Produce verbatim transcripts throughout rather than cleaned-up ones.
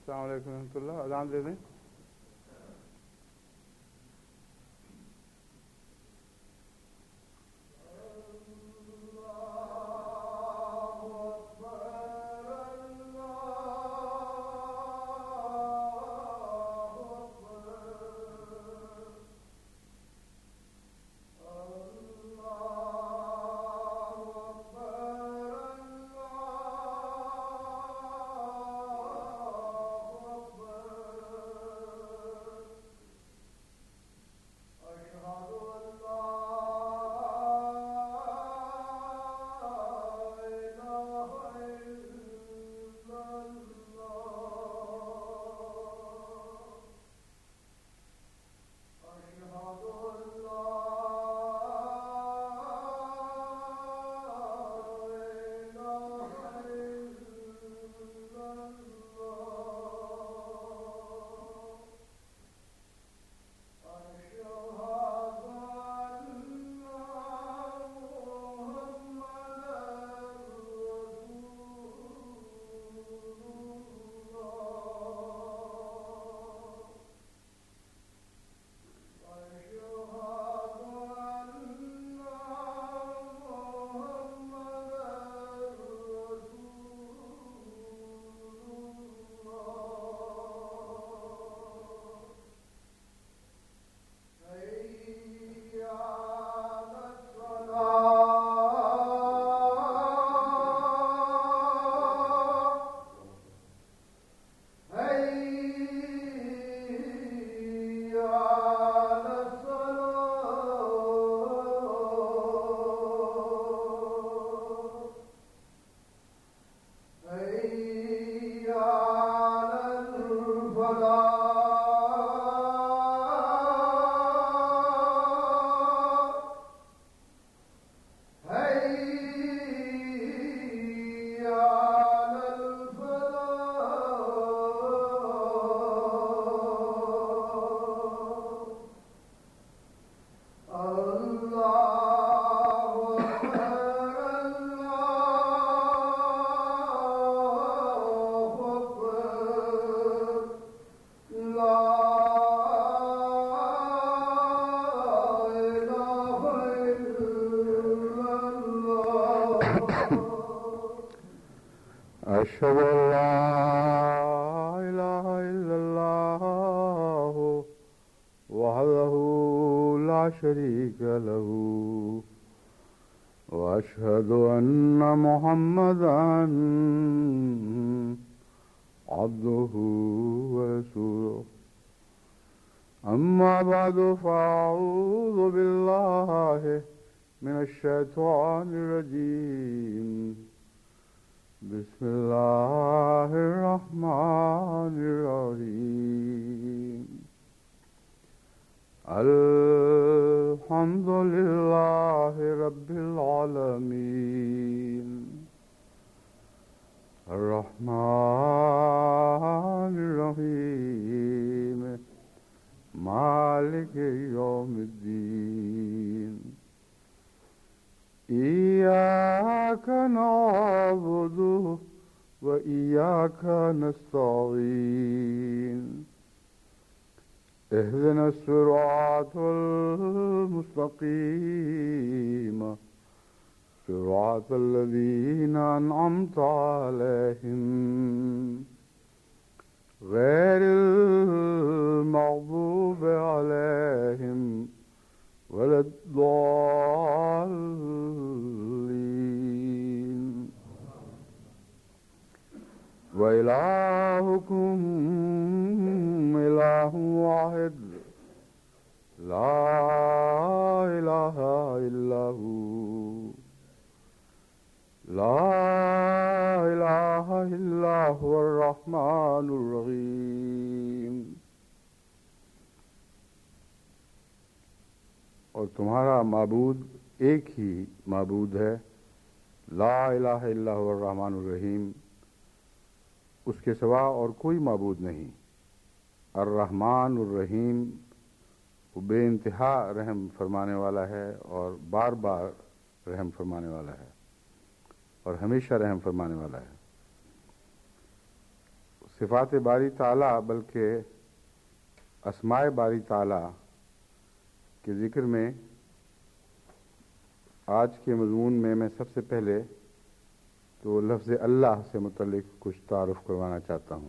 السلام علیکم ورحمۃ اللہ. اذان دے دیں. أشهد أن لا إله إلا الله وحده لا شريك له وأشهد أن محمدا عبده ورسوله أما بعد فأعوذ بالله من الشيطان الرجيم بسم الله الرحمن الرحيم الحمد لله رب العالمين الرحمن الرحيم مالك يوم الدين إياك نعبد وإياك نستعين اهدنا الصراط المستقيم صراط الذين أنعمت عليهم غير المغضوب عليهم ولا الضالين وإلهكم إله واحد لا إله إلا هو لا إله إلا هو الرحمن الرحيم. اور تمہارا معبود ایک ہی معبود ہے، لا الہ الا هو الرحمن الرحیم، اس کے سوا اور کوئی معبود نہیں. الرحمن الرحیم، وہ بے انتہا رحم فرمانے والا ہے اور بار بار رحم فرمانے والا ہے اور ہمیشہ رحم فرمانے والا ہے. صفات باری تعالیٰ بلکہ اسماء باری تعالیٰ کے ذکر میں آج کے مضمون میں میں سب سے پہلے تو لفظ اللہ سے متعلق کچھ تعارف کروانا چاہتا ہوں۔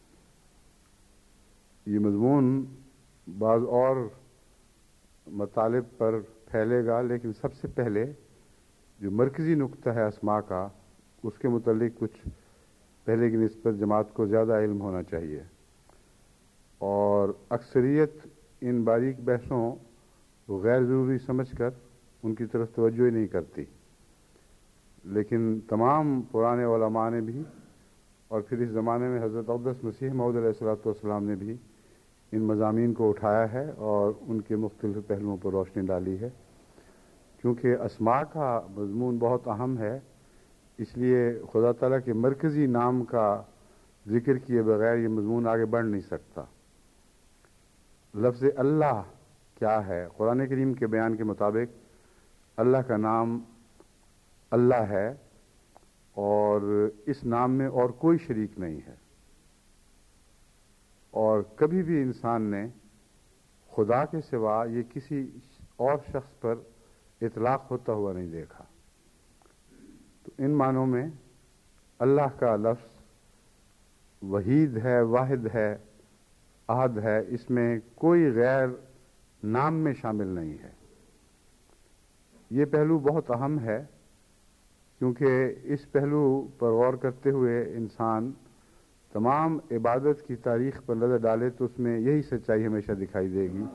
یہ مضمون بعض اور مطالب پر پھیلے گا، لیکن سب سے پہلے جو مرکزی نقطہ ہے اسماء کا، اس کے متعلق کچھ پہلے کی نسبت جماعت کو زیادہ علم ہونا چاہیے، اور اکثریت ان باریک بحثوں کو غیر ضروری سمجھ کر ان کی طرف توجہ ہی نہیں کرتی، لیکن تمام پرانے علماء نے بھی اور پھر اس زمانے میں حضرت اقدس مسیح موعود علیہ الصلوۃ والسلام نے بھی ان مضامین کو اٹھایا ہے اور ان کے مختلف پہلوؤں پر روشنی ڈالی ہے۔ کیونکہ اسماء کا مضمون بہت اہم ہے، اس لیے خدا تعالیٰ کے مرکزی نام کا ذکر کیے بغیر یہ مضمون آگے بڑھ نہیں سکتا۔ لفظ اللہ کیا ہے؟ قرآن کریم کے بیان کے مطابق اللہ کا نام اللہ ہے، اور اس نام میں اور کوئی شریک نہیں ہے، اور کبھی بھی انسان نے خدا کے سوا یہ کسی اور شخص پر اطلاق ہوتا ہوا نہیں دیکھا۔ تو ان معنوں میں اللہ کا لفظ وحید ہے، واحد ہے، احد ہے، اس میں کوئی غیر نام میں شامل نہیں ہے۔ یہ پہلو بہت اہم ہے، کیونکہ اس پہلو پر غور کرتے ہوئے انسان تمام عبادت کی تاریخ پر نظر ڈالے تو اس میں یہی سچائی ہمیشہ دکھائی دے گی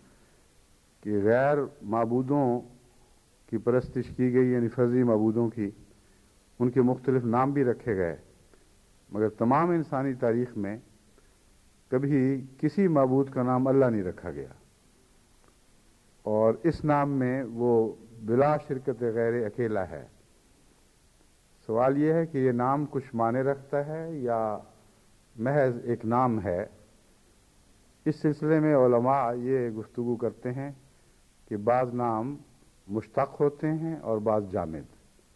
کہ غیر معبودوں کی پرستش کی گئی، یعنی فرضی معبودوں کی، ان کے مختلف نام بھی رکھے گئے، مگر تمام انسانی تاریخ میں کبھی کسی معبود کا نام اللہ نہیں رکھا گیا، اور اس نام میں وہ بلا شرکت غیر اکیلا ہے۔ سوال یہ ہے کہ یہ نام کچھ معنی رکھتا ہے یا محض ایک نام ہے؟ اس سلسلے میں علماء یہ گفتگو کرتے ہیں کہ بعض نام مشتق ہوتے ہیں اور بعض جامد۔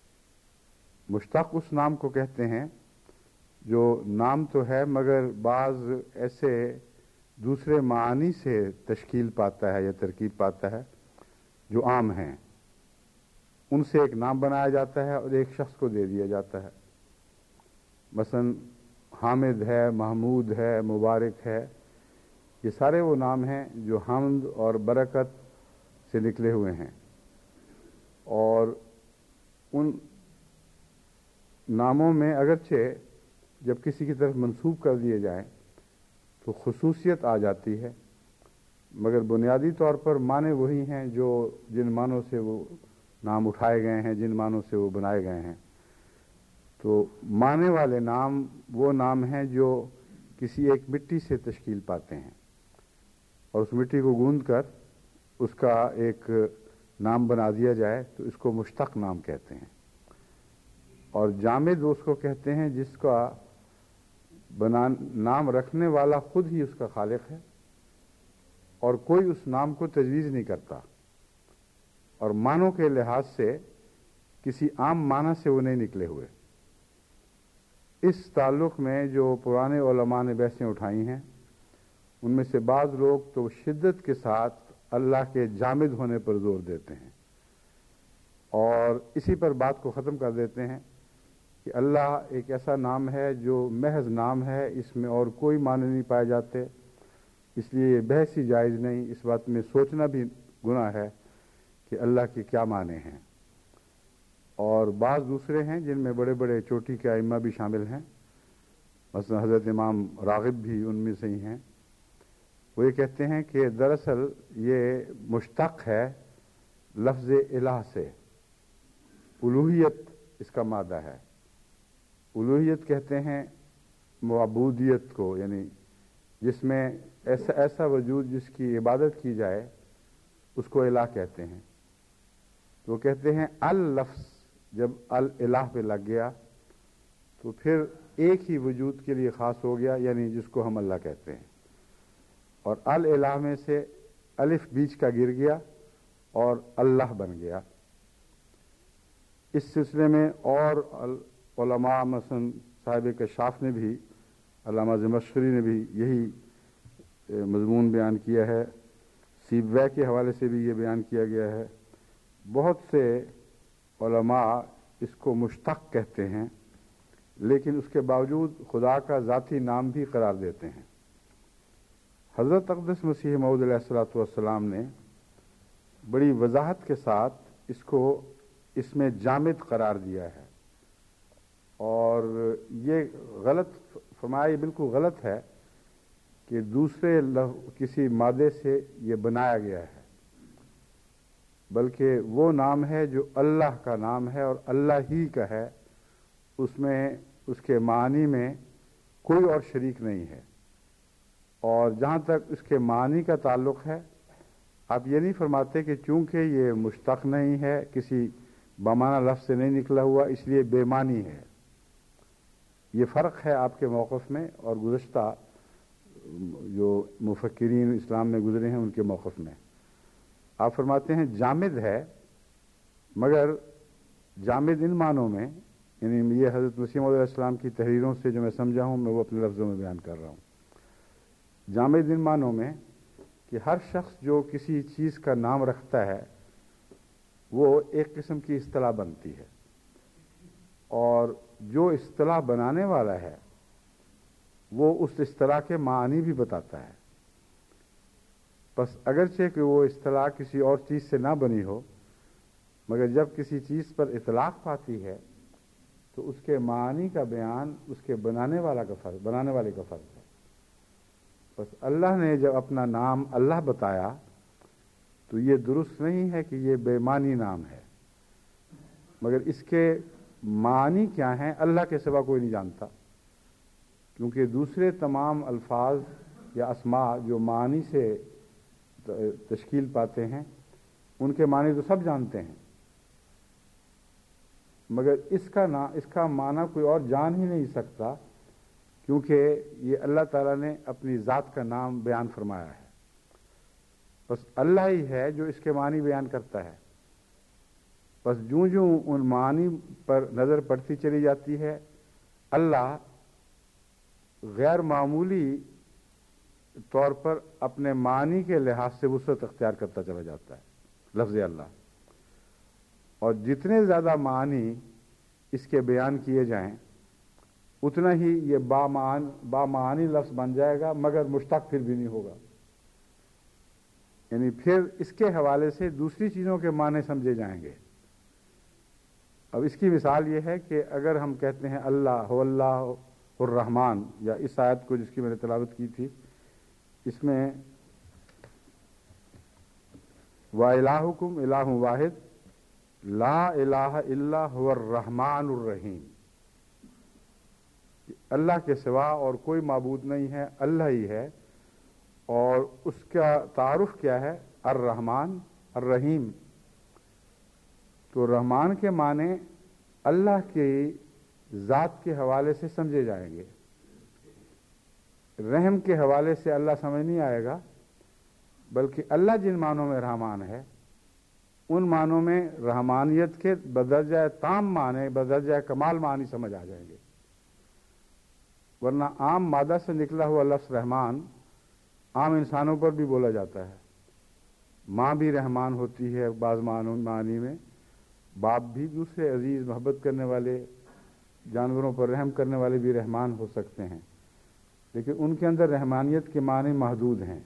مشتق اس نام کو کہتے ہیں جو نام تو ہے مگر بعض ایسے دوسرے معانی سے تشکیل پاتا ہے یا ترکیب پاتا ہے جو عام ہیں، ان سے ایک نام بنایا جاتا ہے اور ایک شخص کو دے دیا جاتا ہے۔ مثلا حامد ہے، محمود ہے، مبارک ہے، یہ سارے وہ نام ہیں جو حمد اور برکت سے نکلے ہوئے ہیں، اور ان ناموں میں اگرچہ جب کسی کی طرف منسوب کر دیے جائیں تو خصوصیت آ جاتی ہے، مگر بنیادی طور پر معنی وہی ہیں جو جن معنوں سے وہ نام اٹھائے گئے ہیں، جن معنوں سے وہ بنائے گئے ہیں۔ تو معنی والے نام وہ نام ہیں جو کسی ایک مٹی سے تشکیل پاتے ہیں، اور اس مٹی کو گوندھ کر اس کا ایک نام بنا دیا جائے تو اس کو مشتق نام کہتے ہیں۔ اور جامد اس کو کہتے ہیں جس کا بنا نام رکھنے والا خود ہی اس کا خالق ہے، اور کوئی اس نام کو تجویز نہیں کرتا، اور معنوں کے لحاظ سے کسی عام معنی سے وہ نہیں نکلے ہوئے۔ اس تعلق میں جو پرانے علماء نے بحثیں اٹھائی ہیں، ان میں سے بعض لوگ تو شدت کے ساتھ اللہ کے جامد ہونے پر زور دیتے ہیں، اور اسی پر بات کو ختم کر دیتے ہیں کہ اللہ ایک ایسا نام ہے جو محض نام ہے، اس میں اور کوئی معنی نہیں پائے جاتے، اس لیے یہ بحث ہی جائز نہیں، اس بات میں سوچنا بھی گناہ ہے کہ اللہ کے کیا معنی ہیں۔ اور بعض دوسرے ہیں جن میں بڑے بڑے چوٹی کے ائمہ بھی شامل ہیں، مثلا حضرت امام راغب بھی ان میں سے ہی ہیں۔ وہ یہ کہتے ہیں کہ دراصل یہ مشتق ہے لفظ الہ سے، الوہیت اس کا مادہ ہے۔ الوہیت کہتے ہیں معبودیت کو، یعنی جس میں ایسا ایسا وجود جس کی عبادت کی جائے اس کو الہ کہتے ہیں۔ تو وہ کہتے ہیں اللفظ جب الہ پہ لگ گیا تو پھر ایک ہی وجود کے لیے خاص ہو گیا، یعنی جس کو ہم اللہ کہتے ہیں، اور الہ میں سے الف بیچ کا گر گیا اور اللہ بن گیا۔ اس سلسلے میں اور علماء مثلا صاحب کشاف نے بھی علامہ زمخشری نے بھی یہی مضمون بیان کیا ہے، سیبوے کے حوالے سے بھی یہ بیان کیا گیا ہے۔ بہت سے علماء اس کو مشتق کہتے ہیں، لیکن اس کے باوجود خدا کا ذاتی نام بھی قرار دیتے ہیں۔ حضرت اقدس مسیح موعود علیہ الصلوۃ والسلام نے بڑی وضاحت کے ساتھ اس کو اس میں جامد قرار دیا ہے، اور یہ غلط فرمایا، یہ بالکل غلط ہے کہ دوسرے کسی مادے سے یہ بنایا گیا ہے، بلکہ وہ نام ہے جو اللہ کا نام ہے اور اللہ ہی کا ہے، اس میں اس کے معنی میں کوئی اور شریک نہیں ہے۔ اور جہاں تک اس کے معنی کا تعلق ہے، آپ یہ نہیں فرماتے کہ چونکہ یہ مشتق نہیں ہے، کسی بامانہ لفظ سے نہیں نکلا ہوا، اس لیے بے معنی ہے۔ یہ فرق ہے آپ کے موقف میں اور گزشتہ جو مفکرین اسلام میں گزرے ہیں ان کے موقف میں۔ آپ فرماتے ہیں جامد ہے، مگر جامد ان معنوں میں، یعنی یہ حضرت مسیح موعود علیہ السلام کی تحریروں سے جو میں سمجھا ہوں میں وہ اپنے لفظوں میں بیان کر رہا ہوں۔ جامد ان معنوں میں کہ ہر شخص جو کسی چیز کا نام رکھتا ہے وہ ایک قسم کی اصطلاح بنتی ہے، اور جو اصطلاح بنانے والا ہے وہ اس اصطلاح کے معنی بھی بتاتا ہے۔ بس اگرچہ کہ وہ اصطلاح کسی اور چیز سے نہ بنی ہو، مگر جب کسی چیز پر اطلاق پاتی ہے تو اس کے معنی کا بیان اس کے بنانے والا کا فرض بنانے والے کا فرض ہے۔ بس اللہ نے جب اپنا نام اللہ بتایا تو یہ درست نہیں ہے کہ یہ بے معنی نام ہے، مگر اس کے معنی کیا ہیں اللہ کے سوا کوئی نہیں جانتا، کیونکہ دوسرے تمام الفاظ یا اسماء جو معنی سے تشکیل پاتے ہیں ان کے معنی تو سب جانتے ہیں، مگر اس کا نا اس کا معنی کوئی اور جان ہی نہیں سکتا، کیونکہ یہ اللہ تعالیٰ نے اپنی ذات کا نام بیان فرمایا ہے۔ بس اللہ ہی ہے جو اس کے معنی بیان کرتا ہے۔ بس جوں جوں ان معنی پر نظر پڑتی چلی جاتی ہے، اللہ غیر معمولی طور پر اپنے معنی کے لحاظ سے وسعت اختیار کرتا چلا جاتا ہے لفظ اللہ، اور جتنے زیادہ معنی اس کے بیان کیے جائیں اتنا ہی یہ بامعانی بامعانی لفظ بن جائے گا، مگر مشتق پھر بھی نہیں ہوگا۔ یعنی پھر اس کے حوالے سے دوسری چیزوں کے معنی سمجھے جائیں گے۔ اب اس کی مثال یہ ہے کہ اگر ہم کہتے ہیں اللہ ہو اللہ الرحمن، یا اس آیت کو جس کی میں نے تلاوت کی تھی، اس میں وَإِلَٰهُكُمْ إِلَٰهٌ وَاحِدٌ لَا إِلَٰهَ إِلَّا هُوَ الرَّحْمَٰنُ الرَّحِيمُ، اللہ کے سوا اور کوئی معبود نہیں ہے، اللہ ہی ہے، اور اس کا تعارف کیا ہے؟ الرحمن الرحیم۔ تو رحمان کے معنی اللہ کی ذات کے حوالے سے سمجھے جائیں گے، رحم کے حوالے سے اللہ سمجھ نہیں آئے گا، بلکہ اللہ جن معنوں میں رحمان ہے ان معنوں میں رحمانیت کے بدرجہ تام معنی، بدرجہ کمال معنی سمجھ آ جائیں گے۔ ورنہ عام مادہ سے نکلا ہوا لفظ رحمان عام انسانوں پر بھی بولا جاتا ہے، ماں بھی رحمان ہوتی ہے بعض معنی میں، باپ بھی، دوسرے عزیز محبت کرنے والے جانوروں پر رحم کرنے والے بھی رحمان ہو سکتے ہیں، لیکن ان کے اندر رحمانیت کے معنی محدود ہیں۔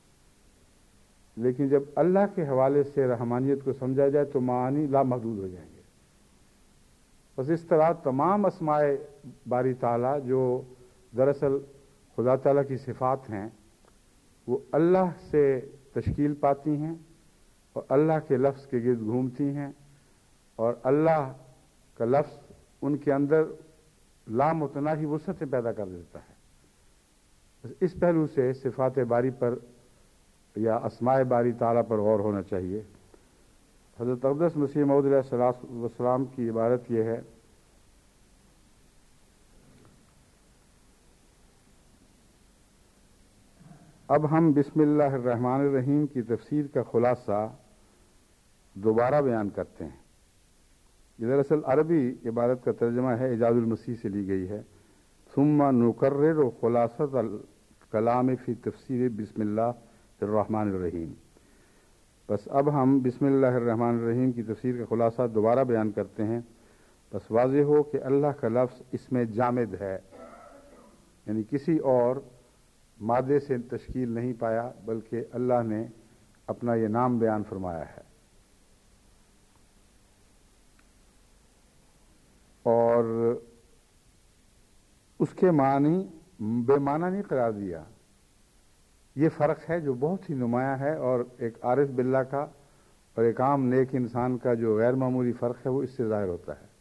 لیکن جب اللہ کے حوالے سے رحمانیت کو سمجھا جائے تو معنی لامحدود ہو جائیں گے۔ بس اس طرح تمام اسماء باری تعالیٰ جو دراصل خدا تعالیٰ کی صفات ہیں وہ اللہ سے تشکیل پاتی ہیں اور اللہ کے لفظ کے گرد گھومتی ہیں، اور اللہ کا لفظ ان کے اندر لامتناہی وسعتیں پیدا کر دیتا ہے۔ بس اس پہلو سے صفات باری پر یا اسماء باری تعالیٰ پر غور ہونا چاہیے۔ حضرت اقدس مسیح موعود علیہ السلام کی عبارت یہ ہے، اب ہم بسم اللہ الرحمن الرحیم کی تفسیر کا خلاصہ دوبارہ بیان کرتے ہیں۔ یہ دراصل عربی عبارت کا ترجمہ ہے، اعجاز المسیح سے لی گئی ہے، ثم نقرر خلاصۃ الکلام فی تفسیر بسم اللہ الرحمن الرحیم. بس اب ہم بسم اللہ الرحمن الرحیم کی تفسیر کا خلاصہ دوبارہ بیان کرتے ہیں. بس واضح ہو کہ اللہ کا لفظ اس میں جامد ہے، یعنی کسی اور مادے سے تشکیل نہیں پایا، بلکہ اللہ نے اپنا یہ نام بیان فرمایا ہے. اور اس کے معنی بے معنی نہیں قرار دیا. یہ فرق ہے جو بہت ہی نمایاں ہے، اور ایک عارف باللہ کا اور ایک عام نیک انسان کا جو غیر معمولی فرق ہے وہ اس سے ظاہر ہوتا ہے.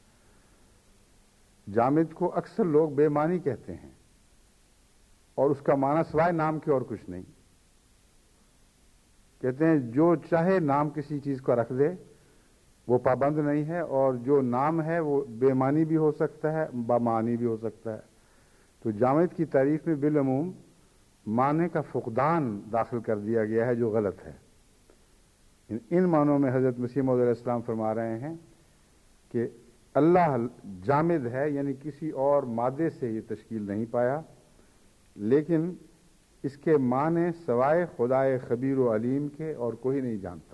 جامد کو اکثر لوگ بے معنی کہتے ہیں، اور اس کا معنی سوائے نام کے اور کچھ نہیں. کہتے ہیں جو چاہے نام کسی چیز کو رکھ دے وہ پابند نہیں ہے، اور جو نام ہے وہ بے معنی بھی ہو سکتا ہے، بامعنی بھی ہو سکتا ہے. تو جامد کی تعریف میں بالعموم معنی کا فقدان داخل کر دیا گیا ہے، جو غلط ہے. ان معنوں میں حضرت مسیح موعود علیہ السلام فرما رہے ہیں کہ اللہ جامد ہے، یعنی کسی اور مادے سے یہ تشکیل نہیں پایا، لیکن اس کے معنی سوائے خدائے خبیر و علیم کے اور کوئی نہیں جانتا.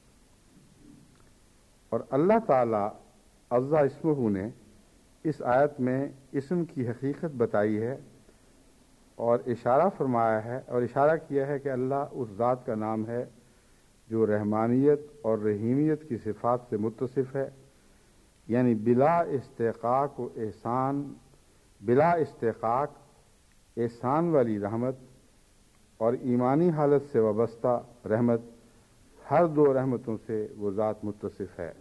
اور اللہ تعالی عز اسمہ نے اس آیت میں اسم کی حقیقت بتائی ہے اور اشارہ فرمایا ہے، اور اشارہ کیا ہے کہ اللہ اس ذات کا نام ہے جو رحمانیت اور رحیمیت کی صفات سے متصف ہے، یعنی بلا استحقاق و احسان بلا استحقاق احسان والی رحمت اور ایمانی حالت سے وابستہ رحمت، ہر دو رحمتوں سے وہ ذات متصف ہے.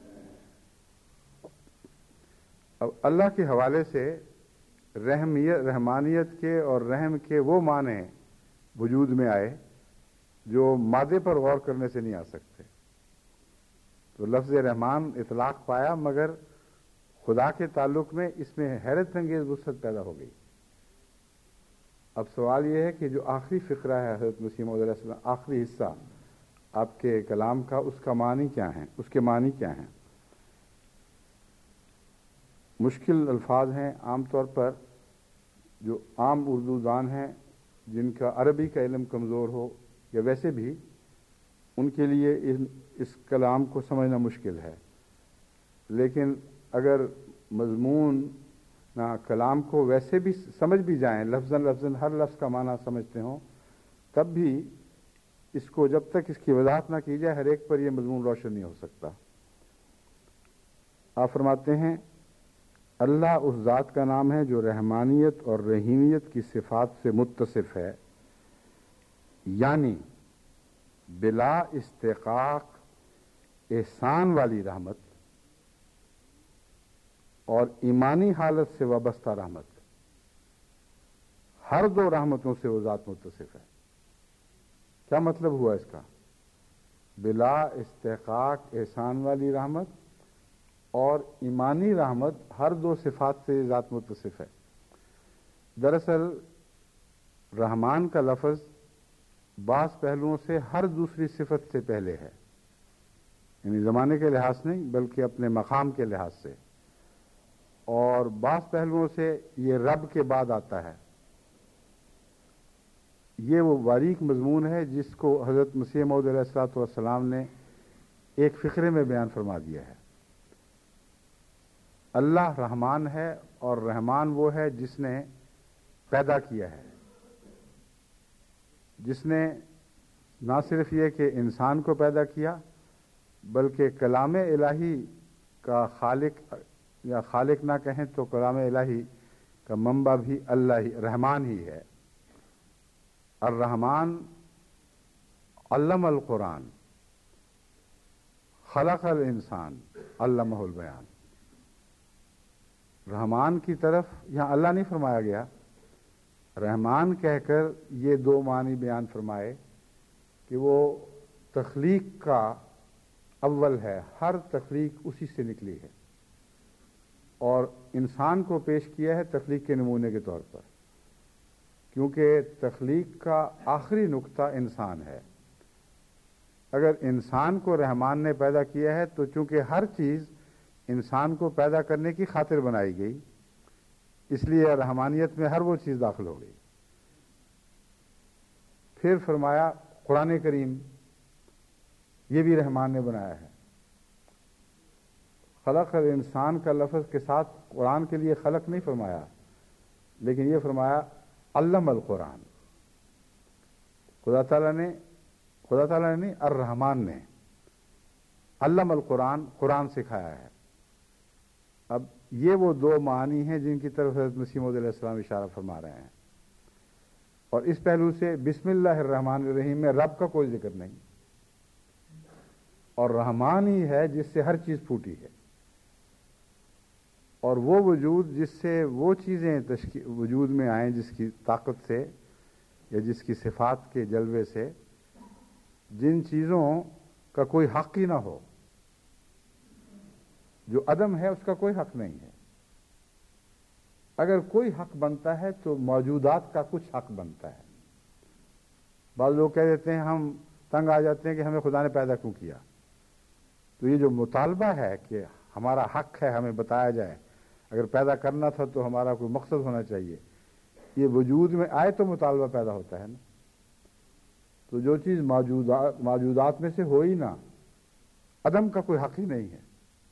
اب اللہ کے حوالے سے رحمیت رحمانیت کے اور رحم کے وہ معنی وجود میں آئے جو مادے پر غور کرنے سے نہیں آ سکتے. تو لفظ رحمان اطلاق پایا، مگر خدا کے تعلق میں اس میں حیرت انگیز وسعت پیدا ہو گئی. اب سوال یہ ہے کہ جو آخری فقرہ ہے حضرت مسیح موعود علیہ السلام، آخری حصہ آپ کے کلام کا، اس کا معنی کیا ہے، اس کے معنی کیا ہیں؟ مشکل الفاظ ہیں. عام طور پر جو عام اردو دان ہیں جن کا عربی کا علم کمزور ہو یا ویسے بھی، ان کے لیے اس کلام کو سمجھنا مشکل ہے. لیکن اگر مضمون نہ کلام کو ویسے بھی سمجھ بھی جائیں، لفظاً لفظاً ہر لفظ کا معنی سمجھتے ہوں، تب بھی اس کو جب تک اس کی وضاحت نہ کی جائے ہر ایک پر یہ مضمون روشن نہیں ہو سکتا. آپ فرماتے ہیں اللہ اس ذات کا نام ہے جو رحمانیت اور رحیمیت کی صفات سے متصف ہے، یعنی بلا استحقاق احسان والی رحمت اور ایمانی حالت سے وابستہ رحمت، ہر دو رحمتوں سے وہ ذات متصف ہے. کیا مطلب ہوا اس کا؟ بلا استحقاق احسان والی رحمت اور ایمانی رحمت، ہر دو صفات سے ذات متصف ہے. دراصل رحمان کا لفظ بعض پہلوؤں سے ہر دوسری صفت سے پہلے ہے، یعنی زمانے کے لحاظ نہیں بلکہ اپنے مقام کے لحاظ سے، اور بعض پہلوؤں سے یہ رب کے بعد آتا ہے. یہ وہ باریک مضمون ہے جس کو حضرت مسیح موعود علیہ الصلوۃ والسلام نے ایک فقرے میں بیان فرما دیا ہے. اللہ رحمان ہے، اور رحمان وہ ہے جس نے پیدا کیا ہے، جس نے نہ صرف یہ کہ انسان کو پیدا کیا بلکہ کلام الہی کا خالق، یا خالق نہ کہیں تو کلام الہی کا منبع بھی اللہ ہی رحمان ہی ہے. الرحمن علم القرآن خلق الانسان علمہ البیان. رحمان کی طرف یہاں اللہ نہیں فرمایا گیا، رحمان کہہ کر یہ دو معنی بیان فرمائے کہ وہ تخلیق کا اول ہے، ہر تخلیق اسی سے نکلی ہے، اور انسان کو پیش کیا ہے تخلیق کے نمونے کے طور پر، کیونکہ تخلیق کا آخری نقطہ انسان ہے. اگر انسان کو رحمان نے پیدا کیا ہے تو چونکہ ہر چیز انسان کو پیدا کرنے کی خاطر بنائی گئی، اس لیے رحمانیت میں ہر وہ چیز داخل ہو گئی۔ پھر فرمایا قرآن کریم یہ بھی رحمان نے بنایا ہے۔ خلق الانسان کا لفظ کے ساتھ قرآن کے لیے خلق نہیں فرمایا، لیکن یہ فرمایا علم القرآن۔ خدا تعالیٰ نے خدا تعالیٰ نے نہیں، الرحمان نے علم القرآن، قرآن سکھایا ہے۔ اب یہ وہ دو معنی ہیں جن کی طرف حضرت مسیح موعود علیہ السلام اشارہ فرما رہے ہیں، اور اس پہلو سے بسم اللہ الرحمن الرحیم میں رب کا کوئی ذکر نہیں، اور رحمان ہی ہے جس سے ہر چیز پھوٹی ہے، اور وہ وجود جس سے وہ چیزیں وجود میں آئیں جس کی طاقت سے یا جس کی صفات کے جلوے سے، جن چیزوں کا کوئی حق ہی نہ ہو، جو عدم ہے اس کا کوئی حق نہیں ہے۔ اگر کوئی حق بنتا ہے تو موجودات کا کچھ حق بنتا ہے۔ بعض لوگ کہہ دیتے ہیں، ہم تنگ آ جاتے ہیں کہ ہمیں خدا نے پیدا کیوں کیا، تو یہ جو مطالبہ ہے کہ ہمارا حق ہے ہمیں بتایا جائے، اگر پیدا کرنا تھا تو ہمارا کوئی مقصد ہونا چاہیے، یہ وجود میں آئے تو مطالبہ پیدا ہوتا ہے نا۔ تو جو چیز موجودات موجودات میں سے ہو ہی نہ، عدم کا کوئی حق ہی نہیں ہے،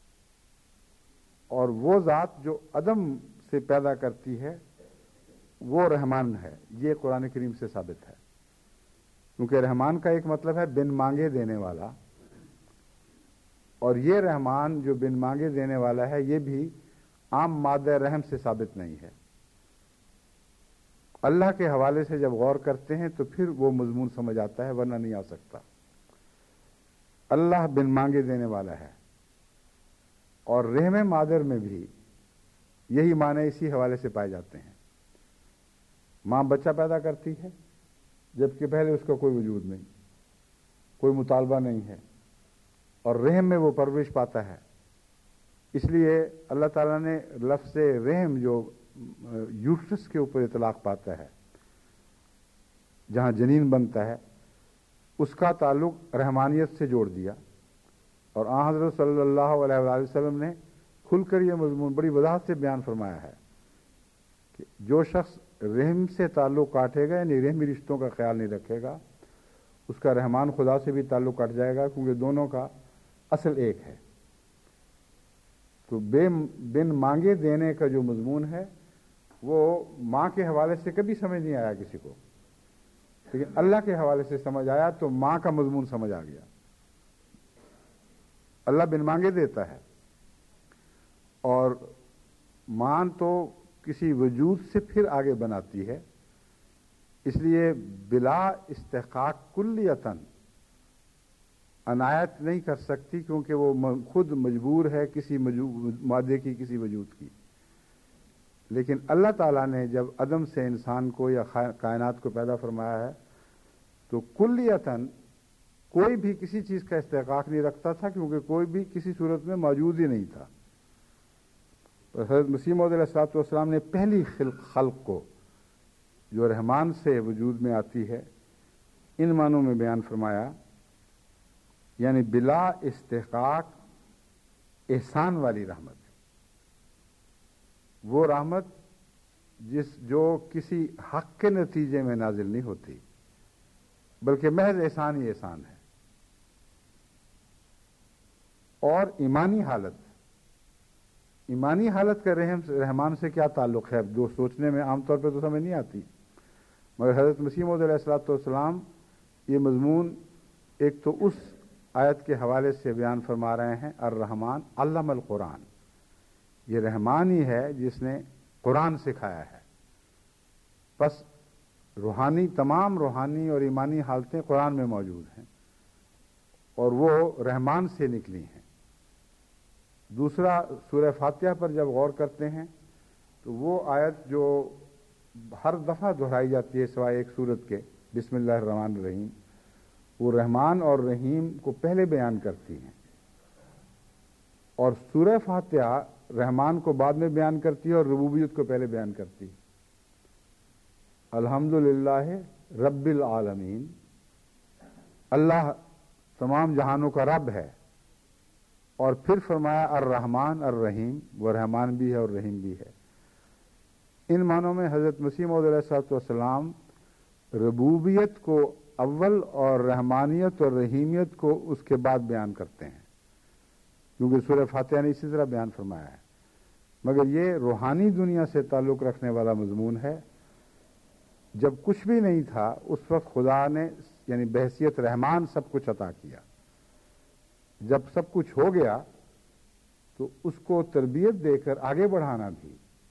اور وہ ذات جو عدم سے پیدا کرتی ہے وہ رحمان ہے، یہ قرآن کریم سے ثابت ہے۔ کیونکہ رحمان کا ایک مطلب ہے بن مانگے دینے والا، اور یہ رحمان جو بن مانگے دینے والا ہے یہ بھی عام مادہ رحم سے ثابت نہیں ہے۔ اللہ کے حوالے سے جب غور کرتے ہیں تو پھر وہ مضمون سمجھ آتا ہے، ورنہ نہیں آ سکتا۔ اللہ بن مانگے دینے والا ہے، اور رحم مادر میں بھی یہی معنی اسی حوالے سے پائے جاتے ہیں۔ ماں بچہ پیدا کرتی ہے جبکہ پہلے اس کا کوئی وجود نہیں، کوئی مطالبہ نہیں ہے، اور رحم میں وہ پرورش پاتا ہے۔ اس لیے اللہ تعالیٰ نے لفظ رحم جو یوٹرس کے اوپر اطلاق پاتا ہے، جہاں جنین بنتا ہے، اس کا تعلق رحمانیت سے جوڑ دیا، اور آن حضرت صلی اللہ علیہ وآلہ وسلم نے کھل کر یہ مضمون بڑی وضاحت سے بیان فرمایا ہے کہ جو شخص رحم سے تعلق کاٹے گا، یعنی رحمی رشتوں کا خیال نہیں رکھے گا، اس کا رحمان خدا سے بھی تعلق کٹ جائے گا، کیونکہ دونوں کا اصل ایک ہے۔ تو بے بن مانگے دینے کا جو مضمون ہے وہ ماں کے حوالے سے کبھی سمجھ نہیں آیا کسی کو، لیکن اللہ کے حوالے سے سمجھ آیا تو ماں کا مضمون سمجھ آ گیا۔ اللہ بن مانگے دیتا ہے، اور ماں تو کسی وجود سے پھر آگے بناتی ہے، اس لیے بلا استحقاق کلیتاً عنایت نہیں کر سکتی، کیونکہ وہ خود مجبور ہے کسی مادے کی، کسی وجود کی۔ لیکن اللہ تعالیٰ نے جب عدم سے انسان کو یا کائنات کو پیدا فرمایا ہے تو کلیتاً کوئی بھی کسی چیز کا استحقاق نہیں رکھتا تھا، کیونکہ کوئی بھی کسی صورت میں موجود ہی نہیں تھا۔ حضرت مسیح موعود علیہ الصلوۃ والسلام نے پہلی خلق خلق کو جو رحمان سے وجود میں آتی ہے ان معنوں میں بیان فرمایا، یعنی بلا استحقاق احسان والی رحمت، وہ رحمت جس جو کسی حق کے نتیجے میں نازل نہیں ہوتی، بلکہ محض احسان ہی احسان ہے۔ اور ایمانی حالت ایمانی حالت کا رحم رحمان سے کیا تعلق ہے، جو سوچنے میں عام طور پہ تو سمجھ نہیں آتی، مگر حضرت مسیح موعود علیہ الصلوۃ والسلام یہ مضمون ایک تو اس آیت کے حوالے سے بیان فرما رہے ہیں، الرحمن علم القرآن، یہ رحمان ہی ہے جس نے قرآن سکھایا ہے۔ بس روحانی تمام روحانی اور ایمانی حالتیں قرآن میں موجود ہیں، اور وہ رحمان سے نکلی ہیں۔ دوسرا، سورہ فاتحہ پر جب غور کرتے ہیں تو وہ آیت جو ہر دفعہ دہرائی جاتی ہے سوائے ایک سورت کے، بسم اللہ الرحمن الرحیم، وہ رحمان اور رحیم کو پہلے بیان کرتی ہیں، اور سورہ فاتحہ رحمان کو بعد میں بیان کرتی ہے اور ربوبیت کو پہلے بیان کرتی ہے۔ الحمدللہ رب العالمین، اللہ تمام جہانوں کا رب ہے، اور پھر فرمایا الرحمن الرحیم، وہ رحمان بھی ہے اور رحیم بھی ہے۔ ان معنوں میں حضرت مسیح موعود علیہ الصلوۃ والسلام ربوبیت کو اول اور رحمانیت اور رحیمیت کو اس کے بعد بیان کرتے ہیں، کیونکہ سورہ فاتحہ نے اسی طرح بیان فرمایا ہے، مگر یہ روحانی دنیا سے تعلق رکھنے والا مضمون ہے۔ جب کچھ بھی نہیں تھا اس وقت خدا نے یعنی بحیثیت رحمان سب کچھ عطا کیا، جب سب کچھ ہو گیا تو اس کو تربیت دے کر آگے بڑھانا بھی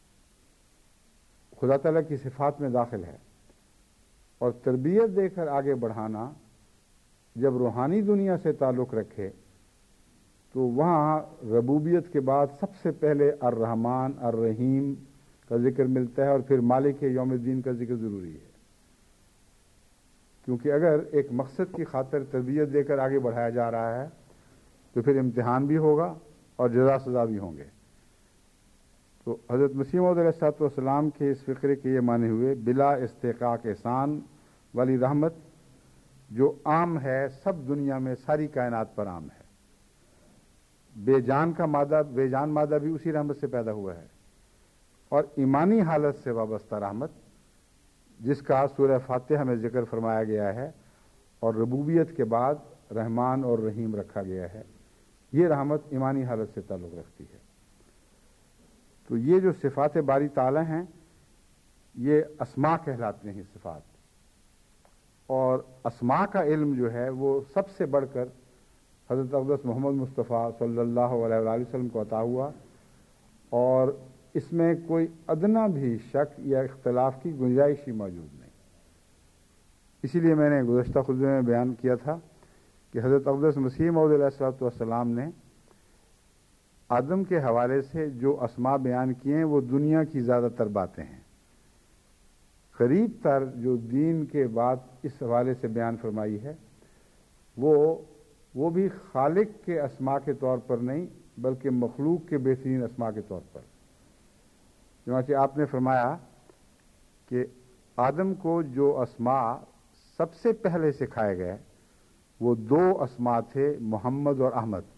خدا تعالیٰ کی صفات میں داخل ہے، اور تربیت دے کر آگے بڑھانا جب روحانی دنیا سے تعلق رکھے تو وہاں ربوبیت کے بعد سب سے پہلے الرحمن الرحیم کا ذکر ملتا ہے، اور پھر مالک یوم الدین کا ذکر ضروری ہے، کیونکہ اگر ایک مقصد کی خاطر تربیت دے کر آگے بڑھایا جا رہا ہے تو پھر امتحان بھی ہوگا اور جزا سزا بھی ہوں گے۔ تو حضرت مسیح موعود علیہ الصلوۃ والسلام کے اس فقرے کے یہ معنی ہوئے بلا استحقاق احسان والی رحمت جو عام ہے، سب دنیا میں ساری کائنات پر عام ہے۔ بے جان کا مادہ بے جان مادہ بھی اسی رحمت سے پیدا ہوا ہے، اور ایمانی حالت سے وابستہ رحمت جس کا سورہ فاتحہ میں ذکر فرمایا گیا ہے اور ربوبیت کے بعد رحمان اور رحیم رکھا گیا ہے، یہ رحمت ایمانی حالت سے تعلق رکھتی ہے۔ تو یہ جو صفات باری تعالی ہیں یہ اسماء کہلاتے ہیں صفات، اور اسماء کا علم جو ہے وہ سب سے بڑھ کر حضرت اقدس محمد مصطفیٰ صلی اللہ علیہ وآلہ وسلم کو عطا ہوا، اور اس میں کوئی ادنا بھی شک یا اختلاف کی گنجائش ہی موجود نہیں۔ اسی لیے میں نے گزشتہ خطبے میں بیان کیا تھا کہ حضرت اقدس مسیح موعود علیہ الصلوۃ والسلام نے آدم کے حوالے سے جو اسماء بیان کیے ہیں وہ دنیا کی زیادہ تر باتیں ہیں۔ قریب تر جو دین کے بعد اس حوالے سے بیان فرمائی ہے وہ وہ بھی خالق کے اسماء کے طور پر نہیں بلکہ مخلوق کے بہترین اسماء کے طور پر۔ چنانچہ آپ نے فرمایا کہ آدم کو جو اسماء سب سے پہلے سکھائے گئے وہ دو اسماء تھے، محمد اور احمد،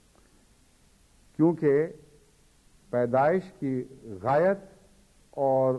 کیونکہ پیدائش کی غایت اور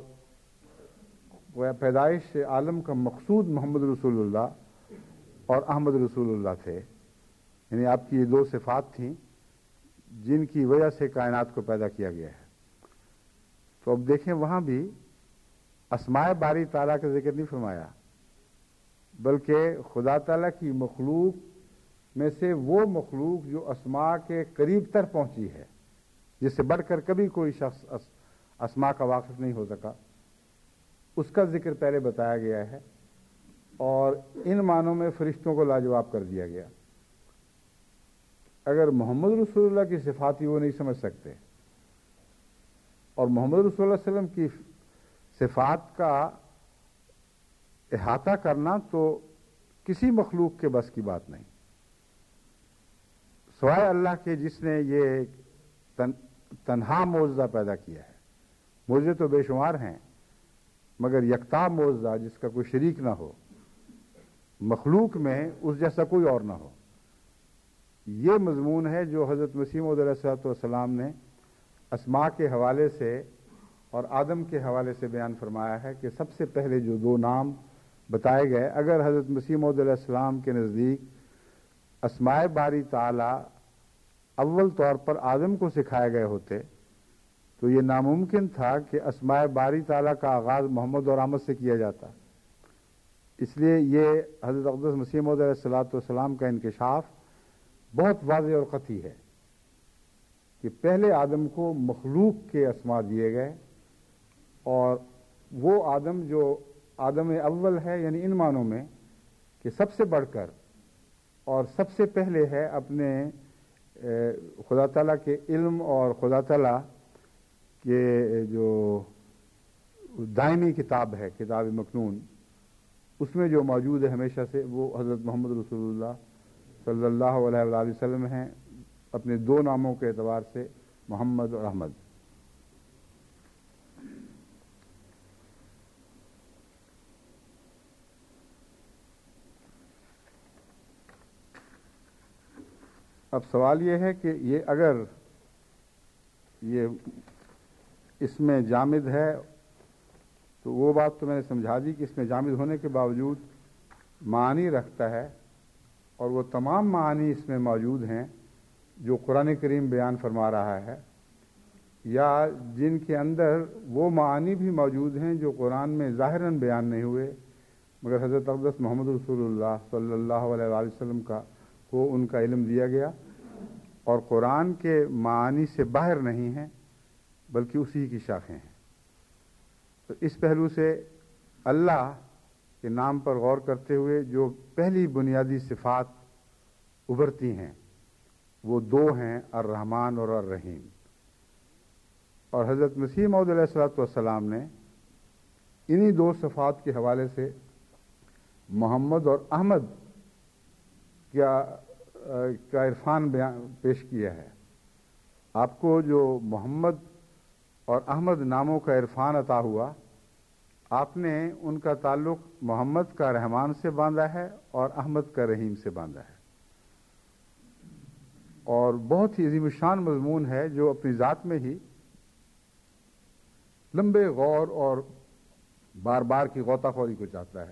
پیدائش عالم کا مقصود محمد رسول اللہ اور احمد رسول اللہ تھے، یعنی آپ کی یہ دو صفات تھیں جن کی وجہ سے کائنات کو پیدا کیا گیا ہے۔ تو اب دیکھیں وہاں بھی اسماء باری تعالیٰ کا ذکر نہیں فرمایا، بلکہ خدا تعالیٰ کی مخلوق میں سے وہ مخلوق جو اسماء کے قریب تر پہنچی ہے، جس سے بڑھ کر کبھی کوئی شخص اسماء کا واقف نہیں ہو سکا، اس کا ذکر پہلے بتایا گیا ہے، اور ان معنوں میں فرشتوں کو لاجواب کر دیا گیا۔ اگر محمد رسول اللہ کی صفات ہی وہ نہیں سمجھ سکتے، اور محمد رسول اللہ علیہ وسلم کی صفات کا احاطہ کرنا تو کسی مخلوق کے بس کی بات نہیں، سوائے اللہ کے جس نے یہ تن تنہا معجزہ پیدا کیا ہے۔ معجزے تو بے شمار ہیں مگر یکتا معجزہ جس کا کوئی شریک نہ ہو، مخلوق میں اس جیسا کوئی اور نہ ہو، یہ مضمون ہے جو حضرت مسیح موعود علیہ الصلوۃ والسلام نے اسماء کے حوالے سے اور آدم کے حوالے سے بیان فرمایا ہے کہ سب سے پہلے جو دو نام بتائے گئے، اگر حضرت مسیح موعود علیہ السلام کے نزدیک اسماء باری تعالی اول طور پر آدم کو سکھائے گئے ہوتے تو یہ ناممکن تھا کہ اسماء باری تعالی کا آغاز محمد اور احمد سے کیا جاتا۔ اس لیے یہ حضرت اقدس مسیح موعود علیہ الصلوۃ والسلام کا انکشاف بہت واضح اور قطعی ہے کہ پہلے آدم کو مخلوق کے اسماء دیے گئے، اور وہ آدم جو آدم اول ہے، یعنی ان معنوں میں کہ سب سے بڑھ کر اور سب سے پہلے ہے اپنے خدا تعالیٰ کے علم اور خدا تعالیٰ کے جو دائمی کتاب ہے، کتاب مکنون، اس میں جو موجود ہے ہمیشہ سے، وہ حضرت محمد رسول اللہ صلی اللہ علیہ وآلہ وسلم ہیں، اپنے دو ناموں کے اعتبار سے محمد اور احمد۔ اب سوال یہ ہے کہ یہ اگر یہ اس میں جامد ہے تو وہ بات تو میں نے سمجھا دی کہ اس میں جامد ہونے کے باوجود معانی رکھتا ہے، اور وہ تمام معانی اس میں موجود ہیں جو قرآن کریم بیان فرما رہا ہے، یا جن کے اندر وہ معانی بھی موجود ہیں جو قرآن میں ظاہراً بیان نہیں ہوئے، مگر حضرت اقدس محمد رسول اللہ صلی اللہ علیہ وآلہ وسلم کا کو ان کا علم دیا گیا، اور قرآن کے معانی سے باہر نہیں ہیں بلکہ اسی کی شاخیں ہیں۔ تو اس پہلو سے اللہ کے نام پر غور کرتے ہوئے جو پہلی بنیادی صفات ابھرتی ہیں وہ دو ہیں، الرحمن اور الرحیم، اور حضرت مسیح موعود علیہ الصلوۃ والسلام نے انہی دو صفات کے حوالے سے محمد اور احمد کیا کا عرفان بیان پیش کیا ہے۔ آپ کو جو محمد اور احمد ناموں کا عرفان عطا ہوا، آپ نے ان کا تعلق محمد کا رحمان سے باندھا ہے اور احمد کا رحیم سے باندھا ہے، اور بہت ہی عظیم الشان مضمون ہے جو اپنی ذات میں ہی لمبے غور اور بار بار کی غوطہ خوری کو چاہتا ہے۔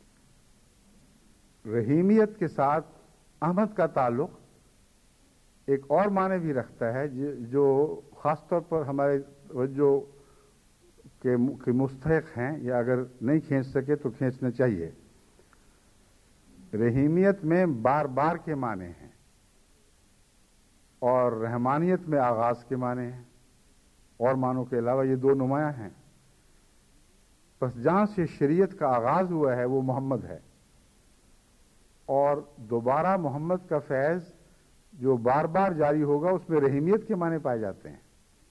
رحیمیت کے ساتھ احمد کا تعلق ایک اور معنی بھی رکھتا ہے جو خاص طور پر ہمارے توجہ کے مستحق ہیں، یا اگر نہیں کھینچ سکے تو کھینچنا چاہیے۔ رحیمیت میں بار بار کے معنی ہیں اور رحمانیت میں آغاز کے معنی ہیں، اور معنوں کے علاوہ یہ دو نمایاں ہیں۔ بس جہاں سے شریعت کا آغاز ہوا ہے وہ محمد ہے، اور دوبارہ محمد کا فیض جو بار بار جاری ہوگا اس میں رحیمیت کے معنی پائے جاتے ہیں۔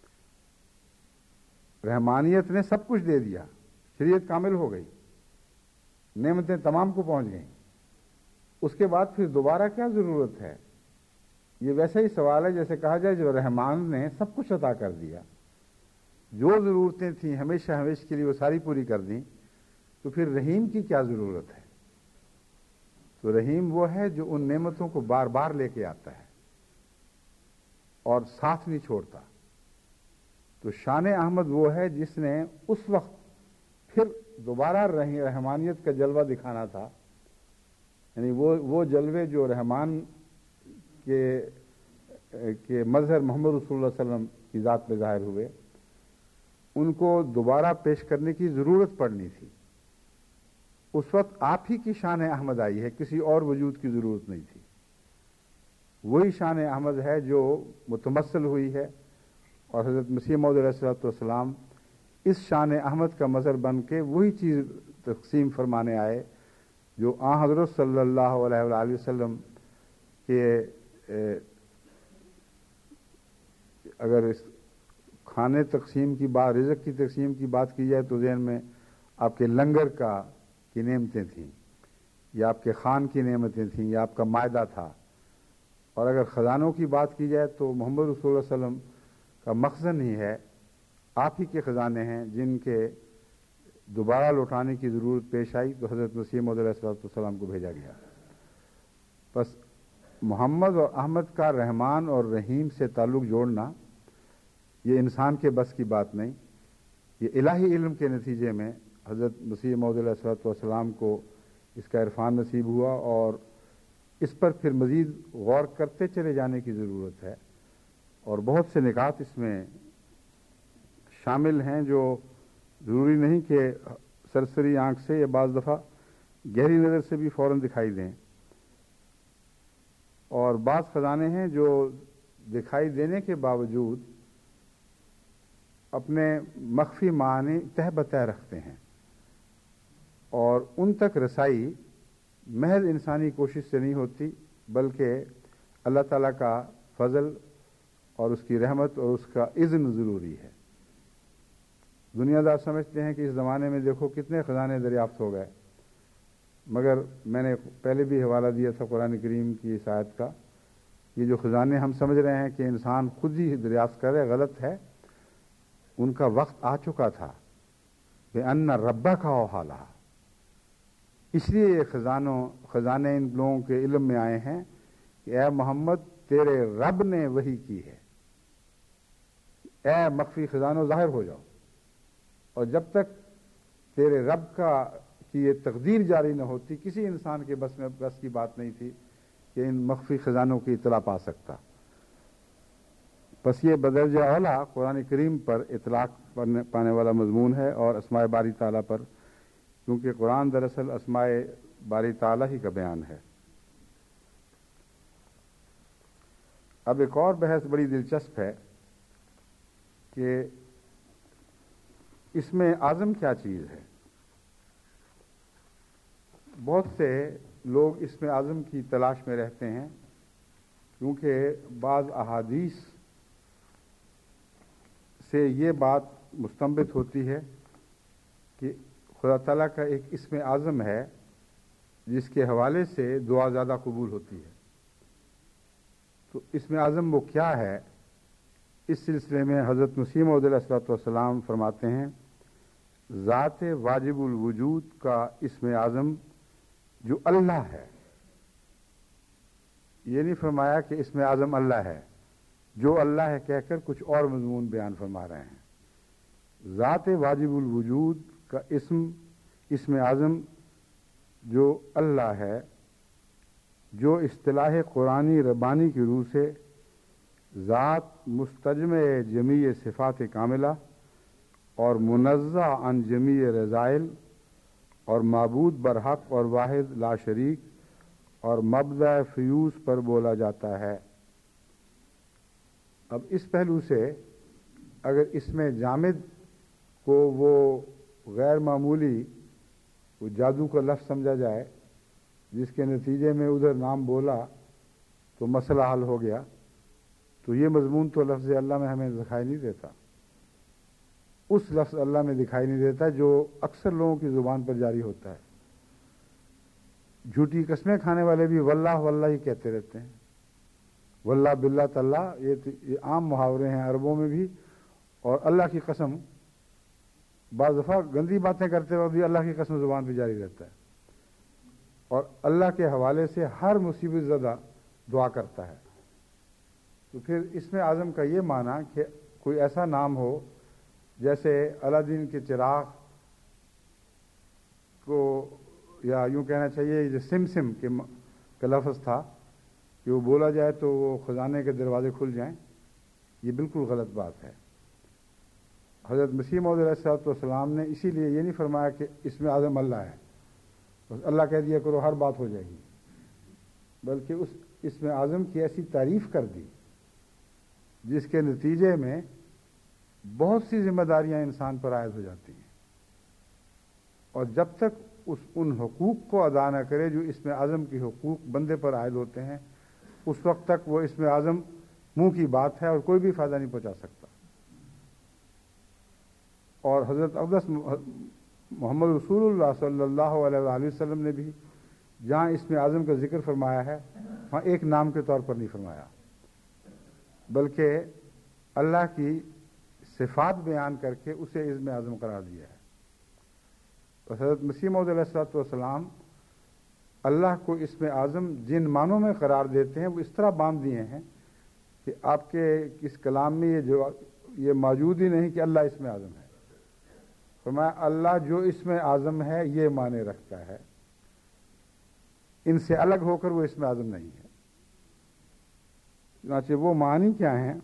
رحمانیت نے سب کچھ دے دیا، شریعت کامل ہو گئی، نعمتیں تمام کو پہنچ گئیں، اس کے بعد پھر دوبارہ کیا ضرورت ہے؟ یہ ویسا ہی سوال ہے جیسے کہا جائے جو رحمان نے سب کچھ عطا کر دیا، جو ضرورتیں تھیں ہمیشہ ہمیشہ کے لیے وہ ساری پوری کر دیں، تو پھر رحیم کی کیا ضرورت ہے؟ تو رحیم وہ ہے جو ان نعمتوں کو بار بار لے کے آتا ہے اور ساتھ نہیں چھوڑتا۔ تو شان احمد وہ ہے جس نے اس وقت پھر دوبارہ رحمانیت کا جلوہ دکھانا تھا، یعنی وہ وہ جلوے جو رحمان کے کے مظہر محمد رسول اللہ صلی اللہ علیہ وسلم کی ذات میں ظاہر ہوئے، ان کو دوبارہ پیش کرنے کی ضرورت پڑنی تھی۔ اس وقت آپ ہی کی شان احمد آئی ہے، کسی اور وجود کی ضرورت نہیں تھی۔ وہی شان احمد ہے جو متمثل ہوئی ہے، اور حضرت مسیح موعود علیہ الصلوۃ والسلام اس شان احمد کا مظہر بن کے وہی چیز تقسیم فرمانے آئے جو آن حضرت صلی اللہ علیہ وآلہ وسلم کے اگر اس کھانے تقسیم کی بات، رزق کی تقسیم کی بات کی جائے تو ذہن میں آپ کے لنگر کا کی نعمتیں تھیں، یا آپ کے خان کی نعمتیں تھیں، یا آپ کا مائدہ تھا، اور اگر خزانوں کی بات کی جائے تو محمد رسول اللہ صلی اللہ علیہ وسلم کا مخزن ہی ہے، آپ ہی کے خزانے ہیں جن کے دوبارہ لوٹانے کی ضرورت پیش آئی تو حضرت مسیح موعود علیہ السلام کو بھیجا گیا۔ بس محمد اور احمد کا رحمان اور رحیم سے تعلق جوڑنا یہ انسان کے بس کی بات نہیں، یہ الہی علم کے نتیجے میں حضرت مسیح موعود علیہ السلام کو اس کا عرفان نصیب ہوا، اور اس پر پھر مزید غور کرتے چلے جانے کی ضرورت ہے، اور بہت سے نکات اس میں شامل ہیں جو ضروری نہیں کہ سرسری آنکھ سے یا بعض دفعہ گہری نظر سے بھی فوراً دکھائی دیں، اور بعض خزانے ہیں جو دکھائی دینے کے باوجود اپنے مخفی معنی تہ بتہ رکھتے ہیں، اور ان تک رسائی محض انسانی کوشش سے نہیں ہوتی بلکہ اللہ تعالیٰ کا فضل اور اس کی رحمت اور اس کا اذن ضروری ہے۔ دنیا دار سمجھتے ہیں کہ اس زمانے میں دیکھو کتنے خزانے دریافت ہو گئے، مگر میں نے پہلے بھی حوالہ دیا تھا قرآن کریم کی اس آیت کا، یہ جو خزانے ہم سمجھ رہے ہیں کہ انسان خود ہی دریافت کرے، غلط ہے۔ ان کا وقت آ چکا تھا بِأَنَّ رَبَّكَ أَوْحَىٰ، اس لیے یہ خزانوں خزانے ان لوگوں کے علم میں آئے ہیں کہ اے محمد تیرے رب نے وحی کی ہے، اے مخفی خزانوں ظاہر ہو جاؤ، اور جب تک تیرے رب کا کی یہ تقدیر جاری نہ ہوتی، کسی انسان کے بس میں بس کی بات نہیں تھی کہ ان مخفی خزانوں کی اطلاع پا سکتا۔ بس یہ بدرجہ اولا قرآن کریم پر اطلاق پانے والا مضمون ہے اور اسماء باری تعالیٰ پر، کیونکہ قرآن دراصل اسماء باری تعالیٰ ہی کا بیان ہے۔ اب ایک اور بحث بڑی دلچسپ ہے کہ اس میں اعظم کیا چیز ہے۔ بہت سے لوگ اس میں اعظم کی تلاش میں رہتے ہیں، کیونکہ بعض احادیث سے یہ بات مستنبط ہوتی ہے کہ خدا تعالیٰ کا ایک اسم اعظم ہے جس کے حوالے سے دعا زیادہ قبول ہوتی ہے۔ تو اسم اعظم وہ کیا ہے، اس سلسلے میں حضرت مسیح موعود علیہ الصلوۃ والسلام فرماتے ہیں، ذات واجب الوجود کا اسم اعظم جو اللہ ہے، یہ نہیں فرمایا کہ اسم اعظم اللہ ہے، جو اللہ ہے کہہ کر کچھ اور مضمون بیان فرما رہے ہیں۔ ذات واجب الوجود کا اسم اسم اعظم جو اللہ ہے، جو اصطلاح قرآنی ربانی کی روح سے ذات مستجمع جمیع صفات کاملہ اور منزہ عن جمیع رذائل اور معبود برحق اور واحد لا شریک اور مبدأ فیوز پر بولا جاتا ہے۔ اب اس پہلو سے اگر اس میں جامد کو وہ غیر معمولی وہ جادو کا لفظ سمجھا جائے جس کے نتیجے میں ادھر نام بولا تو مسئلہ حل ہو گیا، تو یہ مضمون تو لفظ اللہ میں ہمیں دکھائی نہیں دیتا، اس لفظ اللہ میں دکھائی نہیں دیتا جو اکثر لوگوں کی زبان پر جاری ہوتا ہے۔ جھوٹی قسمیں کھانے والے بھی واللہ واللہ ہی کہتے رہتے ہیں، واللہ باللہ تاللہ، یہ یہ عام محاورے ہیں عربوں میں بھی، اور اللہ کی قسم بعض دفعہ گندی باتیں کرتے وقت بھی اللہ کی قسم زبان پہ جاری رہتا ہے، اور اللہ کے حوالے سے ہر مصیبت زدہ دعا کرتا ہے۔ تو پھر اس میں اعظم کا یہ معنی کہ کوئی ایسا نام ہو جیسے الادین کے چراغ کو، یا یوں کہنا چاہیے جو سم سم کے کا لفظ تھا کہ وہ بولا جائے تو وہ خزانے کے دروازے کھل جائیں، یہ بالکل غلط بات ہے۔ حضرت مسیح موعود علیہ الصلوۃ والسلام نے اسی لیے یہ نہیں فرمایا کہ اس میں اعظم اللہ ہے، بس اللہ کہہ دیا کرو ہر بات ہو جائے گی، بلکہ اس اس میں اعظم کی ایسی تعریف کر دی جس کے نتیجے میں بہت سی ذمہ داریاں انسان پر عائد ہو جاتی ہیں، اور جب تک اس ان حقوق کو ادا نہ کرے جو اس میں اعظم کے حقوق بندے پر عائد ہوتے ہیں، اس وقت تک وہ اس میں اعظم منہ کی بات ہے اور کوئی بھی فائدہ نہیں پہنچا سکتا۔ اور حضرت اقدس محمد رسول اللہ صلی اللہ علیہ وآلہ وسلم نے بھی جہاں اس میں اعظم کا ذکر فرمایا ہے وہاں ایک نام کے طور پر نہیں فرمایا، بلکہ اللہ کی صفات بیان کر کے اسے اسم اعظم قرار دیا ہے۔ تو حضرت مسیح موعود علیہ الصلوۃ والسلام اللہ کو اسم اعظم جن معنوں میں قرار دیتے ہیں وہ اس طرح باندھ دیے ہیں کہ آپ کے کس کلام میں یہ جو یہ موجود ہی نہیں کہ اللہ اسم اعظم ہے۔ فرمایا اللہ جو اسم اعظم ہے یہ معنی رکھتا ہے، ان سے الگ ہو کر وہ اسم اعظم نہیں ہے۔ چنانچہ وہ معنی کیا ہیں،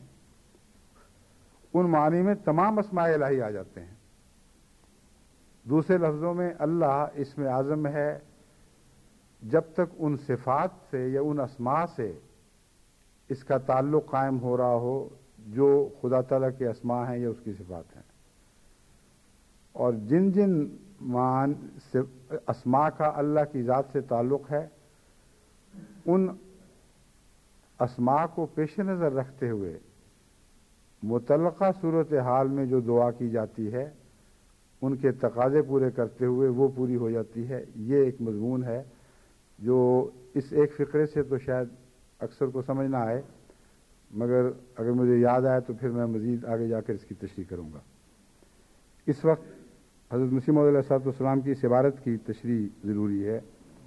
ان معنی میں تمام اسماء الہی آ جاتے ہیں۔ دوسرے لفظوں میں اللہ اسم اعظم ہے جب تک ان صفات سے یا ان اسماء سے اس کا تعلق قائم ہو رہا ہو جو خدا تعالیٰ کے اسماء ہیں یا اس کی صفات ہیں، اور جن جن مان اسماء کا اللہ کی ذات سے تعلق ہے ان اسماء کو پیش نظر رکھتے ہوئے متعلقہ صورتحال میں جو دعا کی جاتی ہے ان کے تقاضے پورے کرتے ہوئے وہ پوری ہو جاتی ہے۔ یہ ایک مضمون ہے جو اس ایک فقرے سے تو شاید اکثر کو سمجھ نہ آئے، مگر اگر مجھے یاد آئے تو پھر میں مزید آگے جا کر اس کی تشریح کروں گا۔ اس وقت حضرت مسیح موعود علیہ الصلوۃ والسلام کی اس عبارت کی تشریح ضروری ہے۔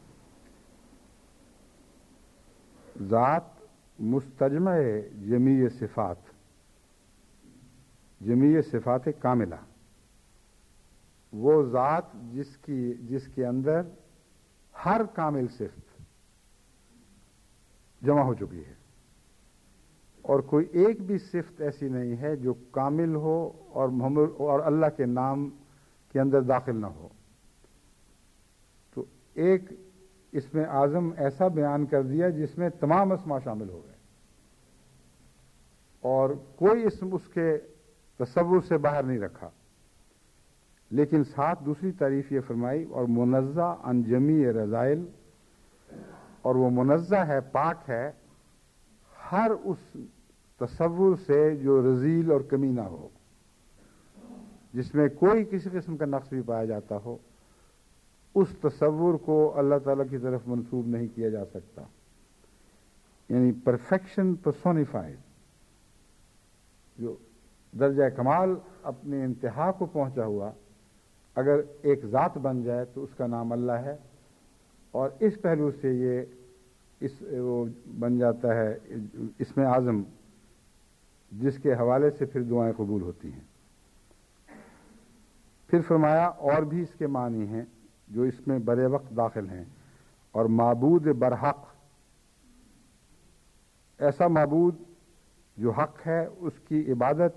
ذات مستجمع جمیع صفات، جمیع صفات کاملہ، وہ ذات جس کی جس کے اندر ہر کامل صفت جمع ہو چکی ہے، اور کوئی ایک بھی صفت ایسی نہیں ہے جو کامل ہو اور محمد اور اللہ کے نام کے اندر داخل نہ ہو۔ تو ایک اسم اعظم ایسا بیان کر دیا جس میں تمام اسما شامل ہو گئے، اور کوئی اسم اس کے تصور سے باہر نہیں رکھا، لیکن ساتھ دوسری تعریف یہ فرمائی اور منزہ عن جمیع رذائل، اور وہ منزہ ہے، پاک ہے ہر اس تصور سے جو رذیل اور کمینہ ہو، جس میں کوئی کسی قسم کا نقص بھی پایا جاتا ہو، اس تصور کو اللہ تعالیٰ کی طرف منسوب نہیں کیا جا سکتا۔ یعنی پرفیکشن پرسونیفائڈ، جو درجہ کمال اپنے انتہا کو پہنچا ہوا اگر ایک ذات بن جائے تو اس کا نام اللہ ہے، اور اس پہلو سے یہ اس وہ بن جاتا ہے اسم اعظم جس کے حوالے سے پھر دعائیں قبول ہوتی ہیں۔ پھر فرمایا اور بھی اس کے معنی ہیں جو اس میں برے وقت داخل ہیں، اور معبود برحق، ایسا معبود جو حق ہے، اس کی عبادت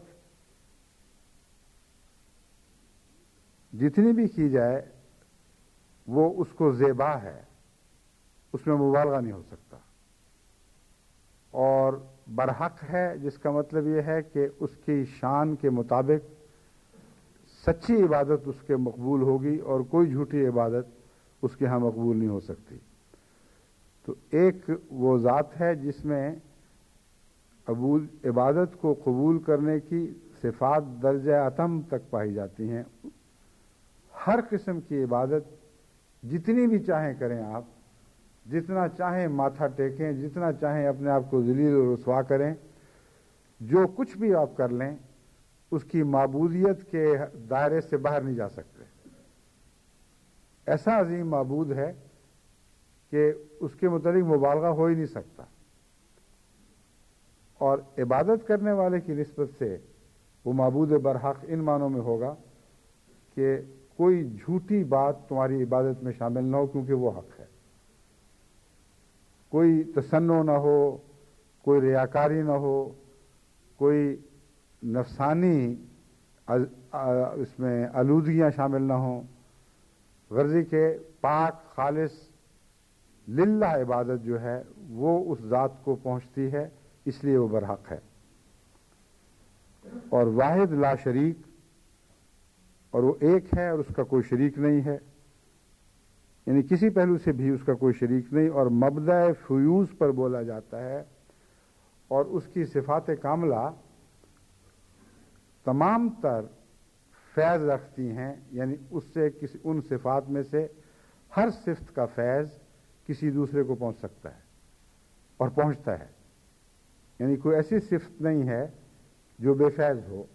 جتنی بھی کی جائے وہ اس کو زیبا ہے، اس میں مبالغہ نہیں ہو سکتا، اور برحق ہے جس کا مطلب یہ ہے کہ اس کی شان کے مطابق سچی عبادت اس کے مقبول ہوگی، اور کوئی جھوٹی عبادت اس کے ہاں مقبول نہیں ہو سکتی۔ تو ایک وہ ذات ہے جس میں قبول عبادت کو قبول کرنے کی صفات درجہ اتم تک پائی جاتی ہیں۔ ہر قسم کی عبادت جتنی بھی چاہیں کریں آپ، جتنا چاہیں ماتھا ٹیکیں، جتنا چاہیں اپنے آپ کو ذلیل و رسوا کریں، جو کچھ بھی آپ کر لیں اس کی معبودیت کے دائرے سے باہر نہیں جا سکتے۔ ایسا عظیم معبود ہے کہ اس کے متعلق مبالغہ ہو ہی نہیں سکتا، اور عبادت کرنے والے کی نسبت سے وہ معبود برحق ان معنوں میں ہوگا کہ کوئی جھوٹی بات تمہاری عبادت میں شامل نہ ہو، کیونکہ وہ حق ہے۔ کوئی تصنع نہ ہو، کوئی ریاکاری نہ ہو، کوئی نفسانی اس میں آلودگیاں شامل نہ ہوں، غرضی کے پاک خالص للہ عبادت جو ہے وہ اس ذات کو پہنچتی ہے، اس لیے وہ برحق ہے۔ اور واحد لا شریک، اور وہ ایک ہے اور اس کا کوئی شریک نہیں ہے، یعنی کسی پہلو سے بھی اس کا کوئی شریک نہیں، اور مبدأ فیوز پر بولا جاتا ہے، اور اس کی صفات کاملہ تمام تر فیض رکھتی ہیں، یعنی اس سے کسی ان صفات میں سے ہر صفت کا فیض کسی دوسرے کو پہنچ سکتا ہے اور پہنچتا ہے، یعنی کوئی ایسی صفت نہیں ہے جو بے فیض ہو۔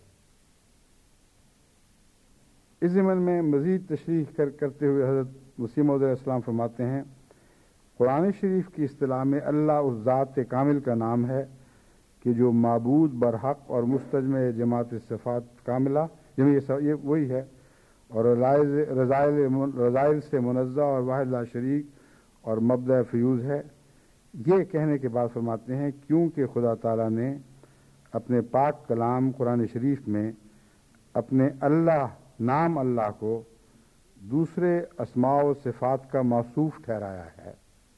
اس ضمن میں مزید تشریح کر کرتے ہوئے حضرت مسیح موعود علیہ السلام فرماتے ہیں، قرآن شریف کی اصطلاح میں اللہ اس ذات کامل کا نام ہے کہ جو معبود برحق اور مستجمع جماعت صفات کاملہ، یہ وہی ہے، اور رذائل رذائل سے منزہ اور واحد لا شریک اور مبدأ فیوز ہے۔ یہ کہنے کے بعد فرماتے ہیں کیونکہ خدا تعالیٰ نے اپنے پاک کلام قرآن شریف میں اپنے اللہ نام اللہ کو دوسرے اسماء و صفات کا موصوف ٹھہرایا ہے،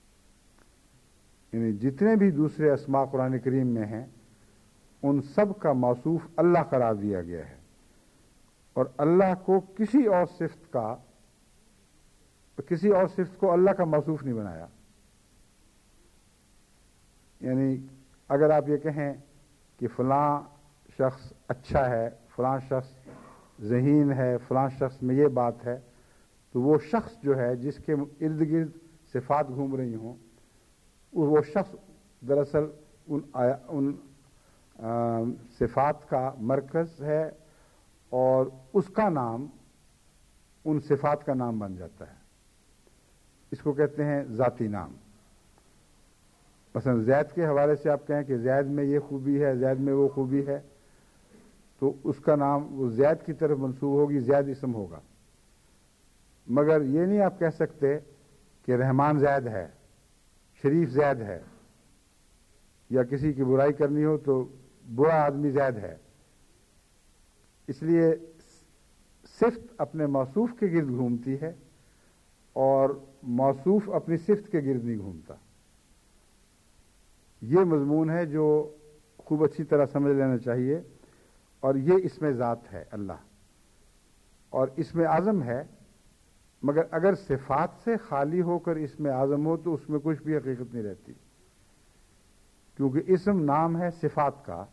یعنی جتنے بھی دوسرے اسماء قرآن کریم میں ہیں ان سب کا موصوف اللہ قرار دیا گیا ہے، اور اللہ کو کسی اور صفت کا کسی اور صفت کو اللہ کا موصوف نہیں بنایا۔ یعنی اگر آپ یہ کہیں کہ فلاں شخص اچھا ہے، فلاں شخص ذہین ہے، فلاں شخص میں یہ بات ہے، تو وہ شخص جو ہے جس کے ارد گرد صفات گھوم رہی ہوں، وہ شخص دراصل ان, ان صفات کا مرکز ہے، اور اس کا نام ان صفات کا نام بن جاتا ہے۔ اس کو کہتے ہیں ذاتی نام۔ مثلا زید کے حوالے سے آپ کہیں کہ زید میں یہ خوبی ہے، زید میں وہ خوبی ہے، تو اس کا نام وہ زید کی طرف منسوب ہوگی، زید اسم ہوگا، مگر یہ نہیں آپ کہہ سکتے کہ رحمان زید ہے، شریف زید ہے، یا کسی کی برائی کرنی ہو تو برا آدمی زید ہے۔ اس لیے صفت اپنے موصوف کے گرد گھومتی ہے اور موصوف اپنی صفت کے گرد نہیں گھومتا۔ یہ مضمون ہے جو خوب اچھی طرح سمجھ لینا چاہیے، اور یہ اسم ذات ہے اللہ، اور اسم اعظم ہے، مگر اگر صفات سے خالی ہو کر اسم اعظم ہو تو اس میں کچھ بھی حقیقت نہیں رہتی، کیونکہ اسم نام ہے صفات کا،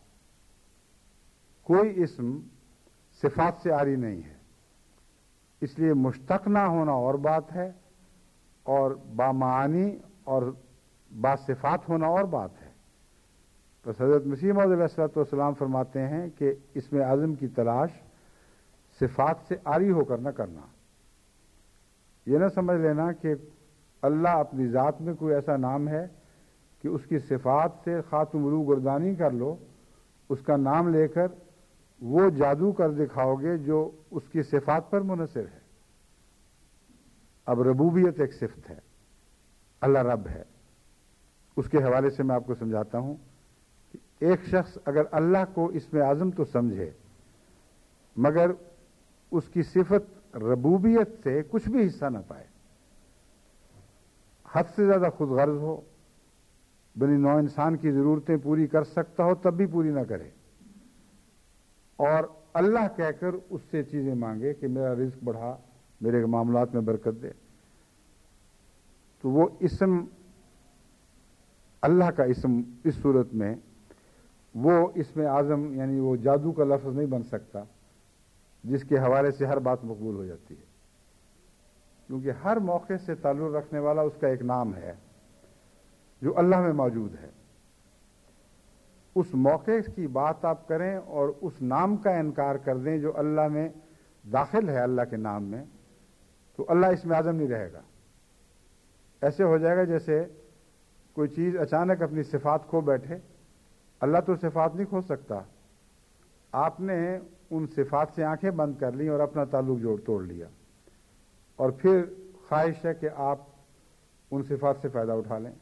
کوئی اسم صفات سے عاری نہیں ہے۔ اس لیے مشتق نہ ہونا اور بات ہے، اور بامعانی اور باصفات ہونا اور بات ہے۔ بس حضرت مسیح موعود علیہ الصلوۃ والسلام فرماتے ہیں کہ اسم اعظم کی تلاش صفات سے عاری ہو کر نہ کرنا۔ یہ نہ سمجھ لینا کہ اللہ اپنی ذات میں کوئی ایسا نام ہے کہ اس کی صفات سے خاتم روح گردانی کر لو، اس کا نام لے کر وہ جادو کر دکھاؤ گے جو اس کی صفات پر منحصر ہے۔ اب ربوبیت ایک صفت ہے، اللہ رب ہے، اس کے حوالے سے میں آپ کو سمجھاتا ہوں کہ ایک شخص اگر اللہ کو اسم اعظم تو سمجھے، مگر اس کی صفت ربوبیت سے کچھ بھی حصہ نہ پائے، حد سے زیادہ خود غرض ہو، بنی نوع انسان کی ضرورتیں پوری کر سکتا ہو تب بھی پوری نہ کرے، اور اللہ کہہ کر اس سے چیزیں مانگے کہ میرا رزق بڑھا، میرے معاملات میں برکت دے، تو وہ اسم اللہ کا اسم اس صورت میں وہ اسم اعظم یعنی وہ جادو کا لفظ نہیں بن سکتا جس کے حوالے سے ہر بات مقبول ہو جاتی ہے، کیونکہ ہر موقع سے تعلق رکھنے والا اس کا ایک نام ہے جو اللہ میں موجود ہے۔ اس موقع کی بات آپ کریں اور اس نام کا انکار کر دیں جو اللہ میں داخل ہے، اللہ کے نام میں، تو اللہ اسم اعظم نہیں رہے گا۔ ایسے ہو جائے گا جیسے کوئی چیز اچانک اپنی صفات کھو بیٹھے۔ اللہ تو صفات نہیں کھو سکتا، آپ نے ان صفات سے آنکھیں بند کر لیں اور اپنا تعلق جوڑ توڑ لیا، اور پھر خواہش ہے کہ آپ ان صفات سے فائدہ اٹھا لیں۔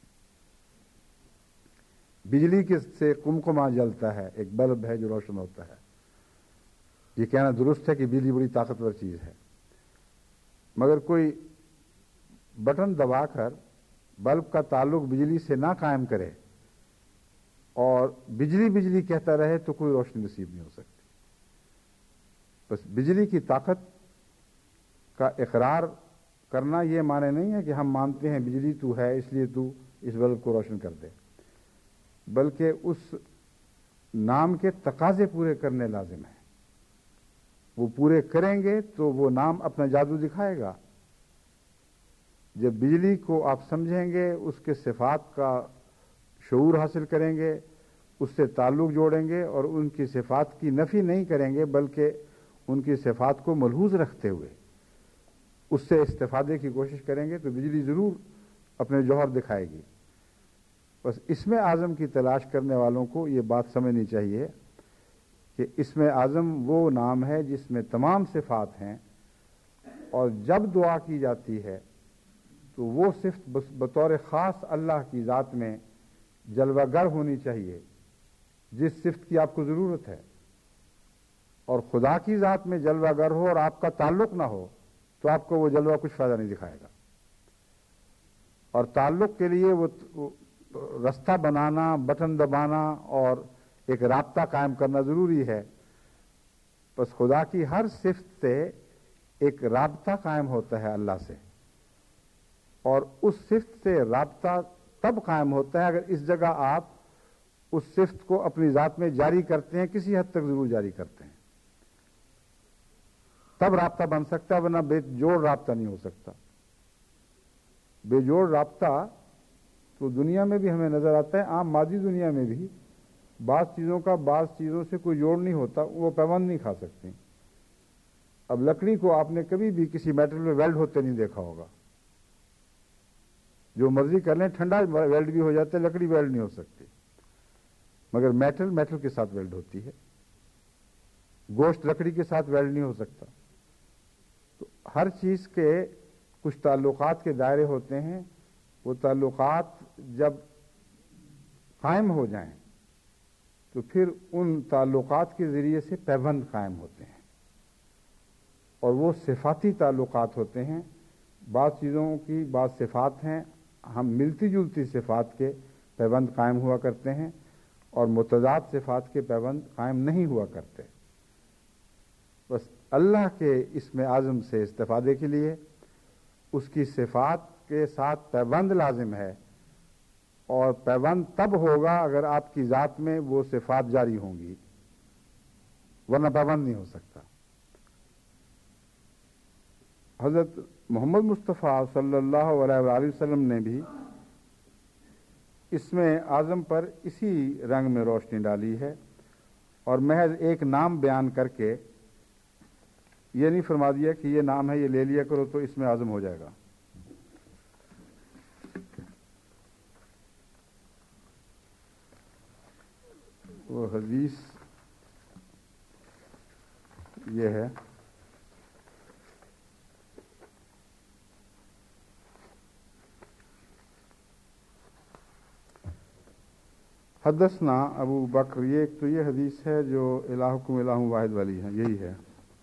بجلی کے سے کمکما جلتا ہے، ایک بلب ہے جو روشن ہوتا ہے۔ یہ کہنا درست ہے کہ بجلی بڑی طاقتور چیز ہے، مگر کوئی بٹن دبا کر بلب کا تعلق بجلی سے نہ قائم کرے اور بجلی بجلی کہتا رہے تو کوئی روشنی نصیب نہیں ہو سکتی۔ بس بجلی کی طاقت کا اقرار کرنا یہ معنی نہیں ہے کہ ہم مانتے ہیں بجلی تو ہے اس لیے تو اس بلب کو روشن کر دے، بلکہ اس نام کے تقاضے پورے کرنے لازم ہیں۔ وہ پورے کریں گے تو وہ نام اپنا جادو دکھائے گا۔ جب بجلی کو آپ سمجھیں گے، اس کے صفات کا شعور حاصل کریں گے، اس سے تعلق جوڑیں گے اور ان کی صفات کی نفی نہیں کریں گے بلکہ ان کی صفات کو ملحوظ رکھتے ہوئے اس سے استفادے کی کوشش کریں گے تو بجلی ضرور اپنے جوہر دکھائے گی۔ بس اسم اعظم کی تلاش کرنے والوں کو یہ بات سمجھنی چاہیے کہ اسم اعظم وہ نام ہے جس میں تمام صفات ہیں، اور جب دعا کی جاتی ہے تو وہ صفت بطور خاص اللہ کی ذات میں جلوہ گر ہونی چاہیے جس صفت کی آپ کو ضرورت ہے، اور خدا کی ذات میں جلوہ گر ہو اور آپ کا تعلق نہ ہو تو آپ کو وہ جلوہ کچھ فائدہ نہیں دکھائے گا۔ اور تعلق کے لیے وہ رستہ بنانا، بٹن دبانا اور ایک رابطہ قائم کرنا ضروری ہے۔ بس خدا کی ہر صفت سے ایک رابطہ قائم ہوتا ہے اللہ سے، اور اس صفت سے رابطہ تب قائم ہوتا ہے اگر اس جگہ آپ اس صفت کو اپنی ذات میں جاری کرتے ہیں، کسی حد تک ضرور جاری کرتے ہیں، تب رابطہ بن سکتا ہے، ورنہ بے جوڑ رابطہ نہیں ہو سکتا۔ بے جوڑ رابطہ تو دنیا میں بھی ہمیں نظر آتا ہے، عام مادی دنیا میں بھی بعض چیزوں کا بعض چیزوں سے کوئی جوڑ نہیں ہوتا، وہ پیوند نہیں کھا سکتی۔ اب لکڑی کو آپ نے کبھی بھی کسی میٹل میں ویلڈ ہوتے نہیں دیکھا ہوگا، جو مرضی کر لیں ٹھنڈا ویلڈ بھی ہو جاتا ہے، لکڑی ویلڈ نہیں ہو سکتی، مگر میٹل میٹل کے ساتھ ویلڈ ہوتی ہے، گوشت لکڑی کے ساتھ ویلڈ نہیں ہو سکتا۔ تو ہر چیز کے کچھ تعلقات کے دائرے ہوتے ہیں، وہ تعلقات جب قائم ہو جائیں تو پھر ان تعلقات کے ذریعے سے پیوند قائم ہوتے ہیں، اور وہ صفاتی تعلقات ہوتے ہیں۔ بعض چیزوں کی بعض صفات ہیں، ہم ملتی جلتی صفات کے پیوند قائم ہوا کرتے ہیں، اور متضاد صفات کے پیوند قائم نہیں ہوا کرتے۔ بس اللہ کے اسم اعظم سے استفادے کے لیے اس کی صفات کے ساتھ پیوند لازم ہے، اور پیوند تب ہوگا اگر آپ کی ذات میں وہ صفات جاری ہوں گی، ورنہ پیوند نہیں ہو سکتا۔ حضرت محمد مصطفیٰ صلی اللہ علیہ وآلہ وسلم نے بھی اسم اعظم پر اسی رنگ میں روشنی ڈالی ہے، اور محض ایک نام بیان کر کے یہ نہیں فرما دیا کہ یہ نام ہے، یہ لے لیا کرو تو اسم اعظم ہو جائے گا۔ وہ حدیث یہ ہے، حدثنا ابو بکر، یہ ایک تو یہ حدیث ہے جو الہکم الہ واحد والی ہے، یہی ہے۔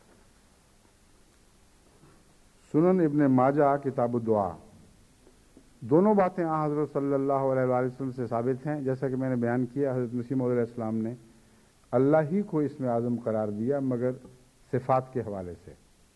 سنن ابن ماجہ کتاب الدعا، دونوں باتیں آن حضرت صلی اللہ علیہ وآلہ وسلم سے ثابت ہیں۔ جیسا کہ میں نے بیان کیا، حضرت مسیح موعود علیہ السلام نے اللہ ہی کو اسم اعظم قرار دیا، مگر صفات کے حوالے سے۔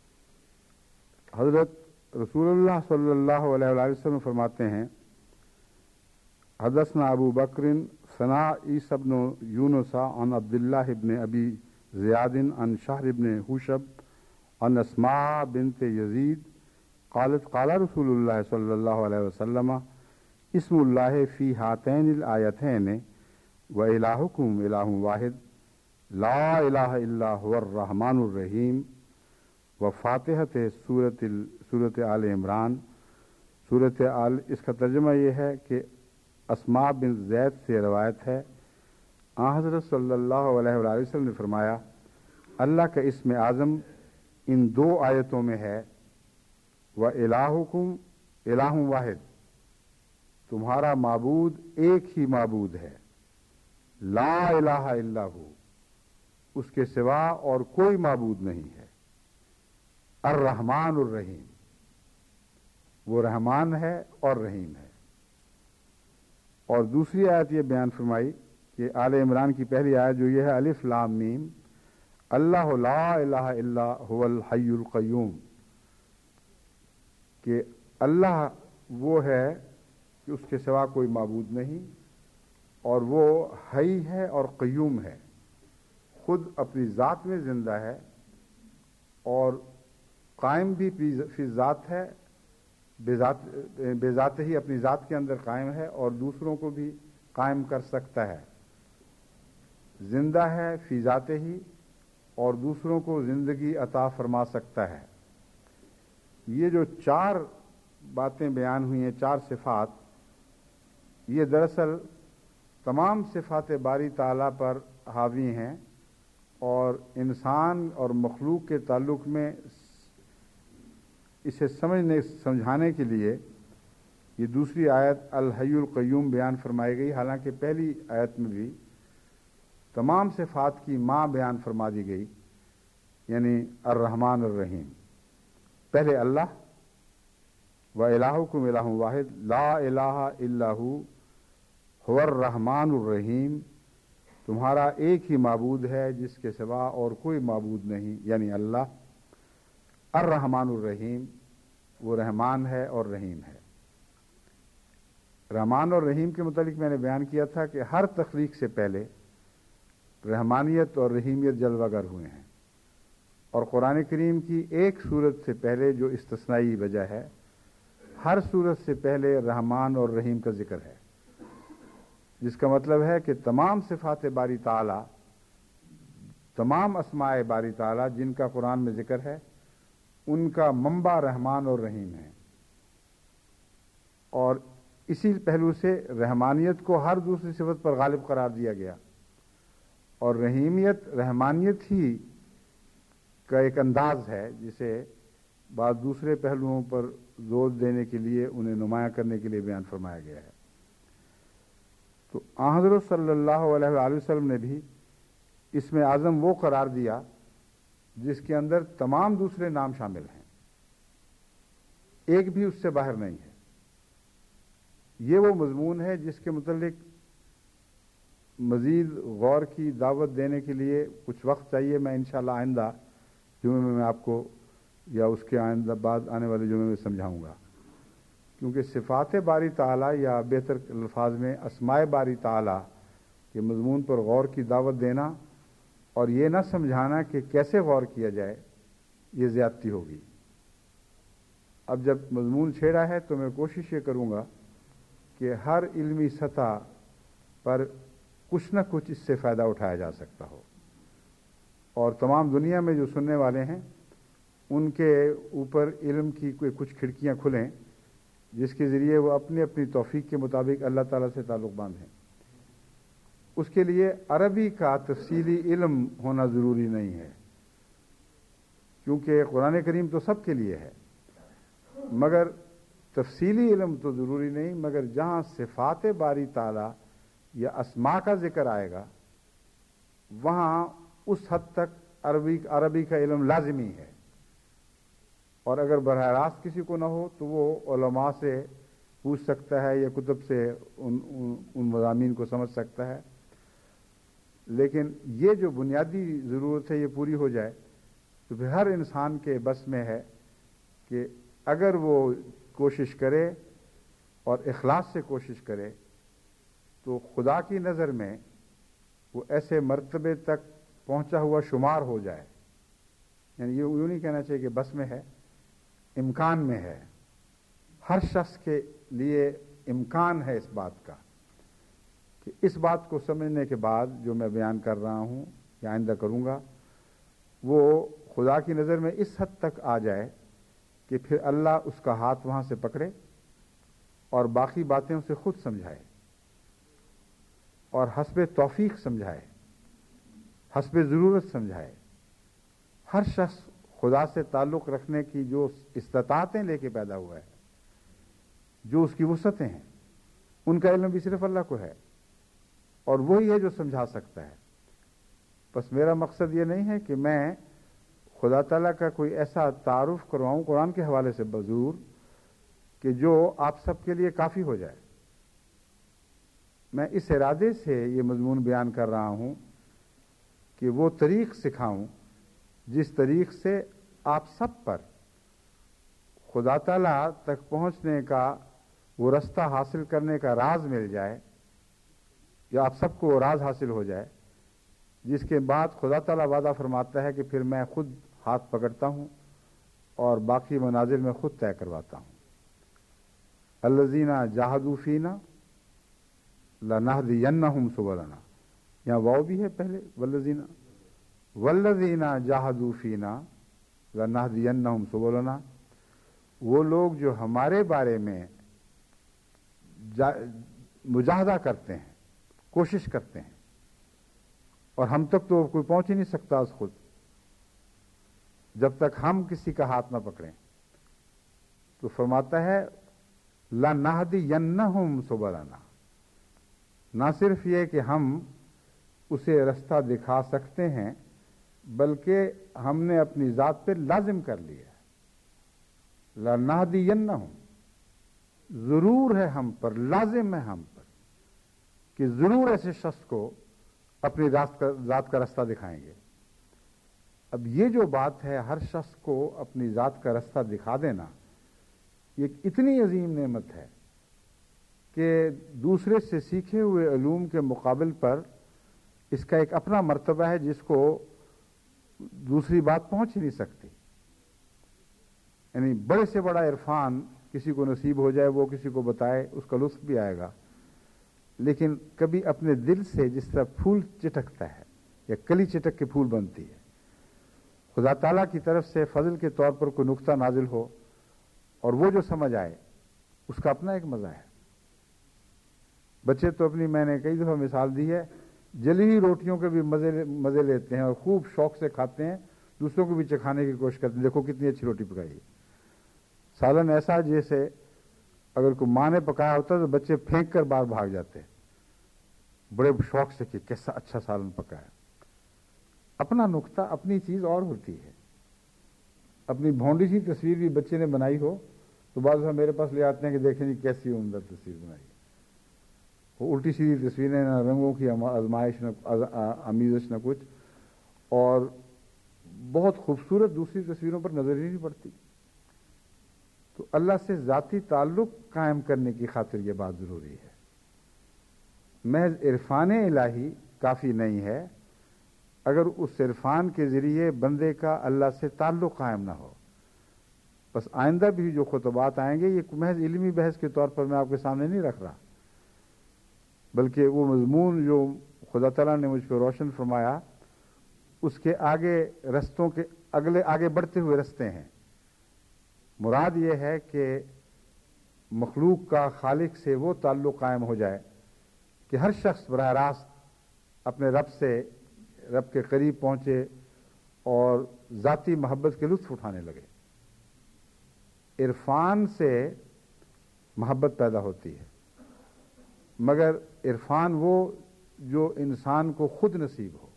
حضرت رسول اللہ صلی اللہ علیہ وآلہ وسلم فرماتے ہیں، حدثنا ابو بکر ثنا عیسی بن یونس عن عبداللہ ابن ابی زیاد عن شہر ابن حوشب عن اسماء بنت یزید قالت قال رسول اللہ صلی اللہ علیہ وسلم اسم اللہ فی ہاتین الآیتین و الہکم الہ واحد لا الہ الا هو الرحمن الرحیم و فاتحۃ سورۃ سورۃ آل عمران۔ سورۃ آل، اس کا ترجمہ یہ ہے کہ اسماء بن زید سے روایت ہے، آن حضرت صلی اللہ علیہ وآلہ وسلم نے فرمایا، اللہ کا اسم اعظم ان دو آیتوں میں ہے، وَإِلَٰهُكُمْ إِلَٰهٌ واحد، تمہارا معبود ایک ہی معبود ہے، لا الہ الا ہو، اس کے سوا اور کوئی معبود نہیں ہے، الرحمن الرحیم، وہ رحمان ہے اور رحیم ہے۔ اور دوسری آیت یہ بیان فرمائی کہ آل عمران کی پہلی آیت جو یہ ہے، الف لام میم، اللہ لا الہ الا هو الحی القیوم، کہ اللہ وہ ہے کہ اس کے سوا کوئی معبود نہیں، اور وہ حی ہے اور قیوم ہے، خود اپنی ذات میں زندہ ہے اور قائم بھی فی ذات ہے، بے ذات بے ذات ہی اپنی ذات کے اندر قائم ہے، اور دوسروں کو بھی قائم کر سکتا ہے، زندہ ہے فی ذات ہی، اور دوسروں کو زندگی عطا فرما سکتا ہے۔ یہ جو چار باتیں بیان ہوئی ہیں، چار صفات، یہ دراصل تمام صفات باری تعالیٰ پر حاوی ہیں، اور انسان اور مخلوق کے تعلق میں اسے سمجھنے سمجھانے کے لیے یہ دوسری آیت الحی القیوم بیان فرمائی گئی، حالانکہ پہلی آیت میں بھی تمام صفات کی ماں بیان فرما دی گئی، یعنی الرحمن الرحیم۔ پہلے اللہ، وَإِلَٰهُكُمْ إِلَٰهٌ وَاحِدٌ لَا إِلَٰهَ إِلَّا هُوَ هُوَ الرَّحْمَٰنُ الرَّحِيمُ، تمہارا ایک ہی معبود ہے جس کے سوا اور کوئی معبود نہیں، یعنی اللہ، الرحمن الرحیم، وہ رحمان ہے اور رحیم ہے۔ رحمان اور رحیم کے متعلق میں نے بیان کیا تھا کہ ہر تخلیق سے پہلے رحمانیت اور رحیمیت جلوہ گر ہوئے ہیں، اور قرآن کریم کی ایک سورت سے پہلے جو استثنائی وجہ ہے، ہر سورت سے پہلے رحمان اور رحیم کا ذکر ہے، جس کا مطلب ہے کہ تمام صفات باری تعالیٰ، تمام اسماء باری تعالیٰ جن کا قرآن میں ذکر ہے، ان کا منبع رحمان اور رحیم ہے، اور اسی پہلو سے رحمانیت کو ہر دوسری صفت پر غالب قرار دیا گیا، اور رحیمیت رحمانیت ہی کا ایک انداز ہے جسے بعض دوسرے پہلوؤں پر زور دینے کے لیے انہیں نمایاں کرنے کے لیے بیان فرمایا گیا ہے۔ تو آن حضرت صلی اللہ علیہ وآلہ وسلم نے بھی اسم اعظم وہ قرار دیا جس کے اندر تمام دوسرے نام شامل ہیں، ایک بھی اس سے باہر نہیں ہے۔ یہ وہ مضمون ہے جس کے متعلق مزید غور کی دعوت دینے کے لیے کچھ وقت چاہیے۔ میں انشاءاللہ آئندہ جمعے میں میں آپ کو یا اس کے آئندہ بعد آنے والے جمعے میں سمجھاؤں گا، کیونکہ صفات باری تعالیٰ یا بہتر الفاظ میں اسماء باری تعالیٰ کے مضمون پر غور کی دعوت دینا اور یہ نہ سمجھانا کہ کیسے غور کیا جائے، یہ زیادتی ہوگی۔ اب جب مضمون چھیڑا ہے تو میں کوشش یہ کروں گا کہ ہر علمی سطح پر کچھ نہ کچھ اس سے فائدہ اٹھایا جا سکتا ہو، اور تمام دنیا میں جو سننے والے ہیں ان کے اوپر علم کی کوئی کچھ کھڑکیاں کھلیں جس کے ذریعے وہ اپنی اپنی توفیق کے مطابق اللہ تعالیٰ سے تعلق باندھیں۔ اس کے لیے عربی کا تفصیلی علم ہونا ضروری نہیں ہے، کیونکہ قرآن کریم تو سب کے لیے ہے، مگر تفصیلی علم تو ضروری نہیں، مگر جہاں صفات باری تعالیٰ یا اسماء کا ذکر آئے گا وہاں اس حد تک عربی عربی کا علم لازمی ہے، اور اگر براہ راست کسی کو نہ ہو تو وہ علماء سے پوچھ سکتا ہے یا کتب سے ان ان, ان مضامین کو سمجھ سکتا ہے۔ لیکن یہ جو بنیادی ضرورت ہے یہ پوری ہو جائے تو پھر ہر انسان کے بس میں ہے کہ اگر وہ کوشش کرے اور اخلاص سے کوشش کرے تو خدا کی نظر میں وہ ایسے مرتبے تک پہنچا ہوا شمار ہو جائے۔ یعنی یہ یوں نہیں کہنا چاہیے کہ بس میں ہے، امکان میں ہے۔ ہر شخص کے لیے امکان ہے اس بات کا کہ اس بات کو سمجھنے کے بعد جو میں بیان کر رہا ہوں یا آئندہ کروں گا وہ خدا کی نظر میں اس حد تک آ جائے کہ پھر اللہ اس کا ہاتھ وہاں سے پکڑے اور باقی باتیں اسے خود سمجھائے اور حسب توفیق سمجھائے، حسب ضرورت سمجھائے۔ ہر شخص خدا سے تعلق رکھنے کی جو استطاعتیں لے کے پیدا ہوا ہے، جو اس کی وسعتیں ہیں، ان کا علم بھی صرف اللہ کو ہے، اور وہی ہے جو سمجھا سکتا ہے۔ بس میرا مقصد یہ نہیں ہے کہ میں خدا تعالیٰ کا کوئی ایسا تعارف کرواؤں قرآن کے حوالے سے بضرور کہ جو آپ سب کے لیے کافی ہو جائے۔ میں اس ارادے سے یہ مضمون بیان کر رہا ہوں کہ وہ طریق سکھاؤں جس طریق سے آپ سب پر خدا تعالیٰ تک پہنچنے کا وہ رستہ حاصل کرنے کا راز مل جائے، یا آپ سب کو وہ راز حاصل ہو جائے جس کے بعد خدا تعالیٰ وعدہ فرماتا ہے کہ پھر میں خود ہاتھ پکڑتا ہوں اور باقی منازل میں خود طے کرواتا ہوں۔ الذین جاہدوا فینا لنہدینہم سبلنا، یہاں واو بھی ہے پہلے، والذین والذین جاہدوا فینا لنہدینہم سبلنا، وہ لوگ جو ہمارے بارے میں مجاہدہ کرتے ہیں، کوشش کرتے ہیں، اور ہم تک تو کوئی پہنچ ہی نہیں سکتا از خود جب تک ہم کسی کا ہاتھ نہ پکڑیں، تو فرماتا ہے لَنَهْدِيَنَّهُمْ سُبُلَنَا، نہ صرف یہ کہ ہم اسے رستہ دکھا سکتے ہیں بلکہ ہم نے اپنی ذات پہ لازم کر لیا ہے۔ لَنَهْدِيَنَّهُمْ، ضرور ہے ہم پر، لازم ہے ہم پر کہ ضرور ایسے شخص کو اپنی ذات کا رستہ دکھائیں گے۔ اب یہ جو بات ہے ہر شخص کو اپنی ذات کا رستہ دکھا دینا، یہ اتنی عظیم نعمت ہے کہ دوسرے سے سیکھے ہوئے علوم کے مقابل پر اس کا ایک اپنا مرتبہ ہے جس کو دوسری بات پہنچ ہی نہیں سکتی۔ یعنی بڑے سے بڑا عرفان کسی کو نصیب ہو جائے، وہ کسی کو بتائے، اس کا لطف بھی آئے گا، لیکن کبھی اپنے دل سے جس طرح پھول چٹکتا ہے یا کلی چٹک کے پھول بنتی ہے، خدا تعالیٰ کی طرف سے فضل کے طور پر کوئی نقطہ نازل ہو اور وہ جو سمجھ آئے، اس کا اپنا ایک مزہ ہے۔ بچے تو اپنی، میں نے کئی دفعہ مثال دی ہے، جلی ہوئی روٹیوں کے بھی مزے مزے لیتے ہیں اور خوب شوق سے کھاتے ہیں، دوسروں کو بھی چکھانے کی کوشش کرتے ہیں، دیکھو کتنی اچھی روٹی پکائی ہے۔ سالن ایسا جیسے اگر کوئی ماں نے پکایا ہوتا تو بچے پھینک کر باہر بھاگ جاتے بڑے شوق سے کہ کیسا اچھا سالن پکایا. اپنا نقطہ اپنی چیز اور ہوتی ہے. اپنی بھونڈی سی تصویر بھی بچے نے بنائی ہو تو بعض دفعہ میرے پاس لے آتے ہیں کہ دیکھیں جی کیسی عمدہ تصویر بنائی ہے. وہ الٹی سیدھی تصویریں، نہ رنگوں کی آزمائش، نہ آمیزش، نہ کچھ، اور بہت خوبصورت دوسری تصویروں پر نظر ہی نہیں پڑتی. تو اللہ سے ذاتی تعلق قائم کرنے کی خاطر یہ بات ضروری ہے. محض عرفان الہی کافی نہیں ہے اگر اس عرفان کے ذریعے بندے کا اللہ سے تعلق قائم نہ ہو. بس آئندہ بھی جو خطبات آئیں گے یہ محض علمی بحث کے طور پر میں آپ کے سامنے نہیں رکھ رہا، بلکہ وہ مضمون جو خدا تعالیٰ نے مجھ پہ روشن فرمایا اس کے آگے رستوں کے اگلے آگے بڑھتے ہوئے رستے ہیں. مراد یہ ہے کہ مخلوق کا خالق سے وہ تعلق قائم ہو جائے کہ ہر شخص براہ راست اپنے رب سے رب کے قریب پہنچے اور ذاتی محبت کے لطف اٹھانے لگے. عرفان سے محبت پیدا ہوتی ہے، مگر عرفان وہ جو انسان کو خود نصیب ہو.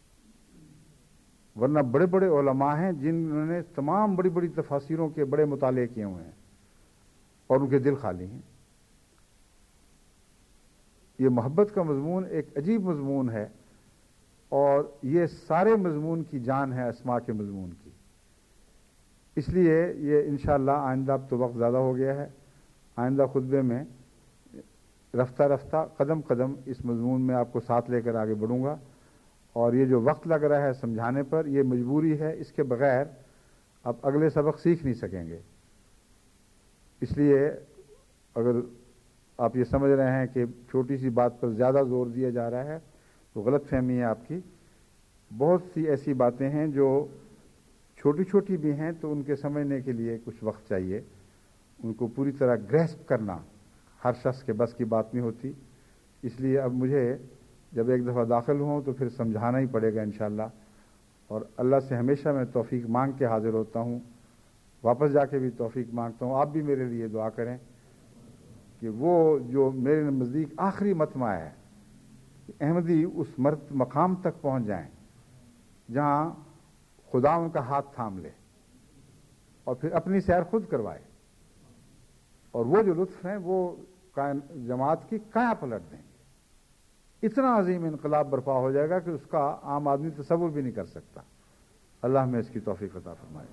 ورنہ بڑے بڑے علماء ہیں جنہوں نے تمام بڑی بڑی تفاسیروں کے بڑے مطالعے کیے ہوئے ہیں اور ان کے دل خالی ہیں. یہ محبت کا مضمون ایک عجیب مضمون ہے اور یہ سارے مضمون کی جان ہے اسماء کے مضمون کی. اس لیے یہ انشاءاللہ آئندہ، اب تو وقت زیادہ ہو گیا ہے، آئندہ خطبے میں رفتہ رفتہ قدم قدم اس مضمون میں آپ کو ساتھ لے کر آگے بڑھوں گا. اور یہ جو وقت لگ رہا ہے سمجھانے پر یہ مجبوری ہے، اس کے بغیر آپ اگلے سبق سیکھ نہیں سکیں گے. اس لیے اگر آپ یہ سمجھ رہے ہیں کہ چھوٹی سی بات پر زیادہ زور دیا جا رہا ہے تو غلط فہمی ہے آپ کی. بہت سی ایسی باتیں ہیں جو چھوٹی چھوٹی بھی ہیں تو ان کے سمجھنے کے لیے کچھ وقت چاہیے. ان کو پوری طرح گریسپ کرنا ہر شخص کے بس کی بات نہیں ہوتی. اس لیے اب مجھے جب ایک دفعہ داخل ہوں تو پھر سمجھانا ہی پڑے گا انشاءاللہ. اور اللہ سے ہمیشہ میں توفیق مانگ کے حاضر ہوتا ہوں، واپس جا کے بھی توفیق مانگتا ہوں. آپ بھی میرے لیے دعا کریں کہ وہ جو میرے نزدیک آخری مطمع ہے کہ احمدی اس مرت مقام تک پہنچ جائیں جہاں خدا ان کا ہاتھ تھام لے اور پھر اپنی سیر خود کروائے، اور وہ جو لطف ہیں وہ جماعت کی کایا پلٹ دیں گے. اتنا عظیم انقلاب برپا ہو جائے گا کہ اس کا عام آدمی تصور بھی نہیں کر سکتا. اللہ ہمیں اس کی توفیق عطا فرمائے.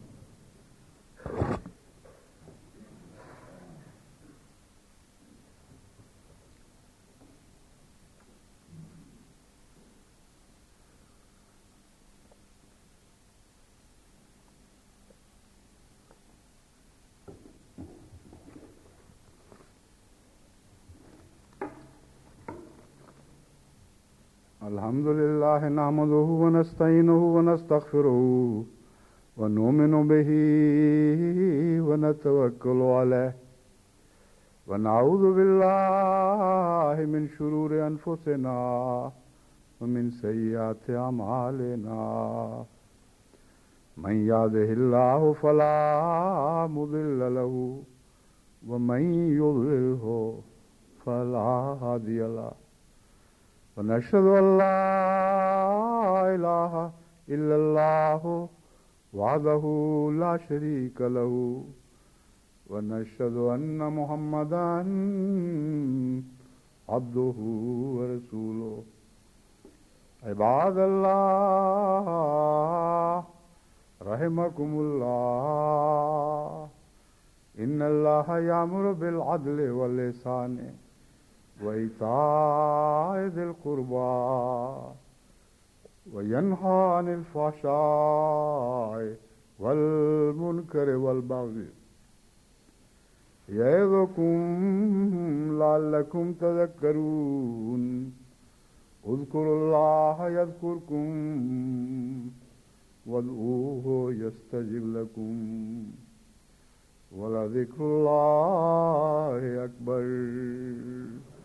الحمد لله نحمده ونستعينه ونستغفره ونؤمن به ونتوكل عليه ونعوذ بالله من شرور أنفسنا ومن سيئات أعمالنا. من يهده الله فلا مضل له ومن يضلله فلا هادي له. ونشهد أن لا إله إلا الله وحده لا شريك له ونشهد أن محمدا عبده ورسوله. عباد الله رحمكم الله، إن الله يأمر بالعدل والإحسان وإيتاء ذي القربى وينهى عن الفحشاء والمنكر والبغي يعظكم لعلكم تذكرون. اذكروا الله يذكركم وادعوه يستجب لكم ولذكر الله أكبر.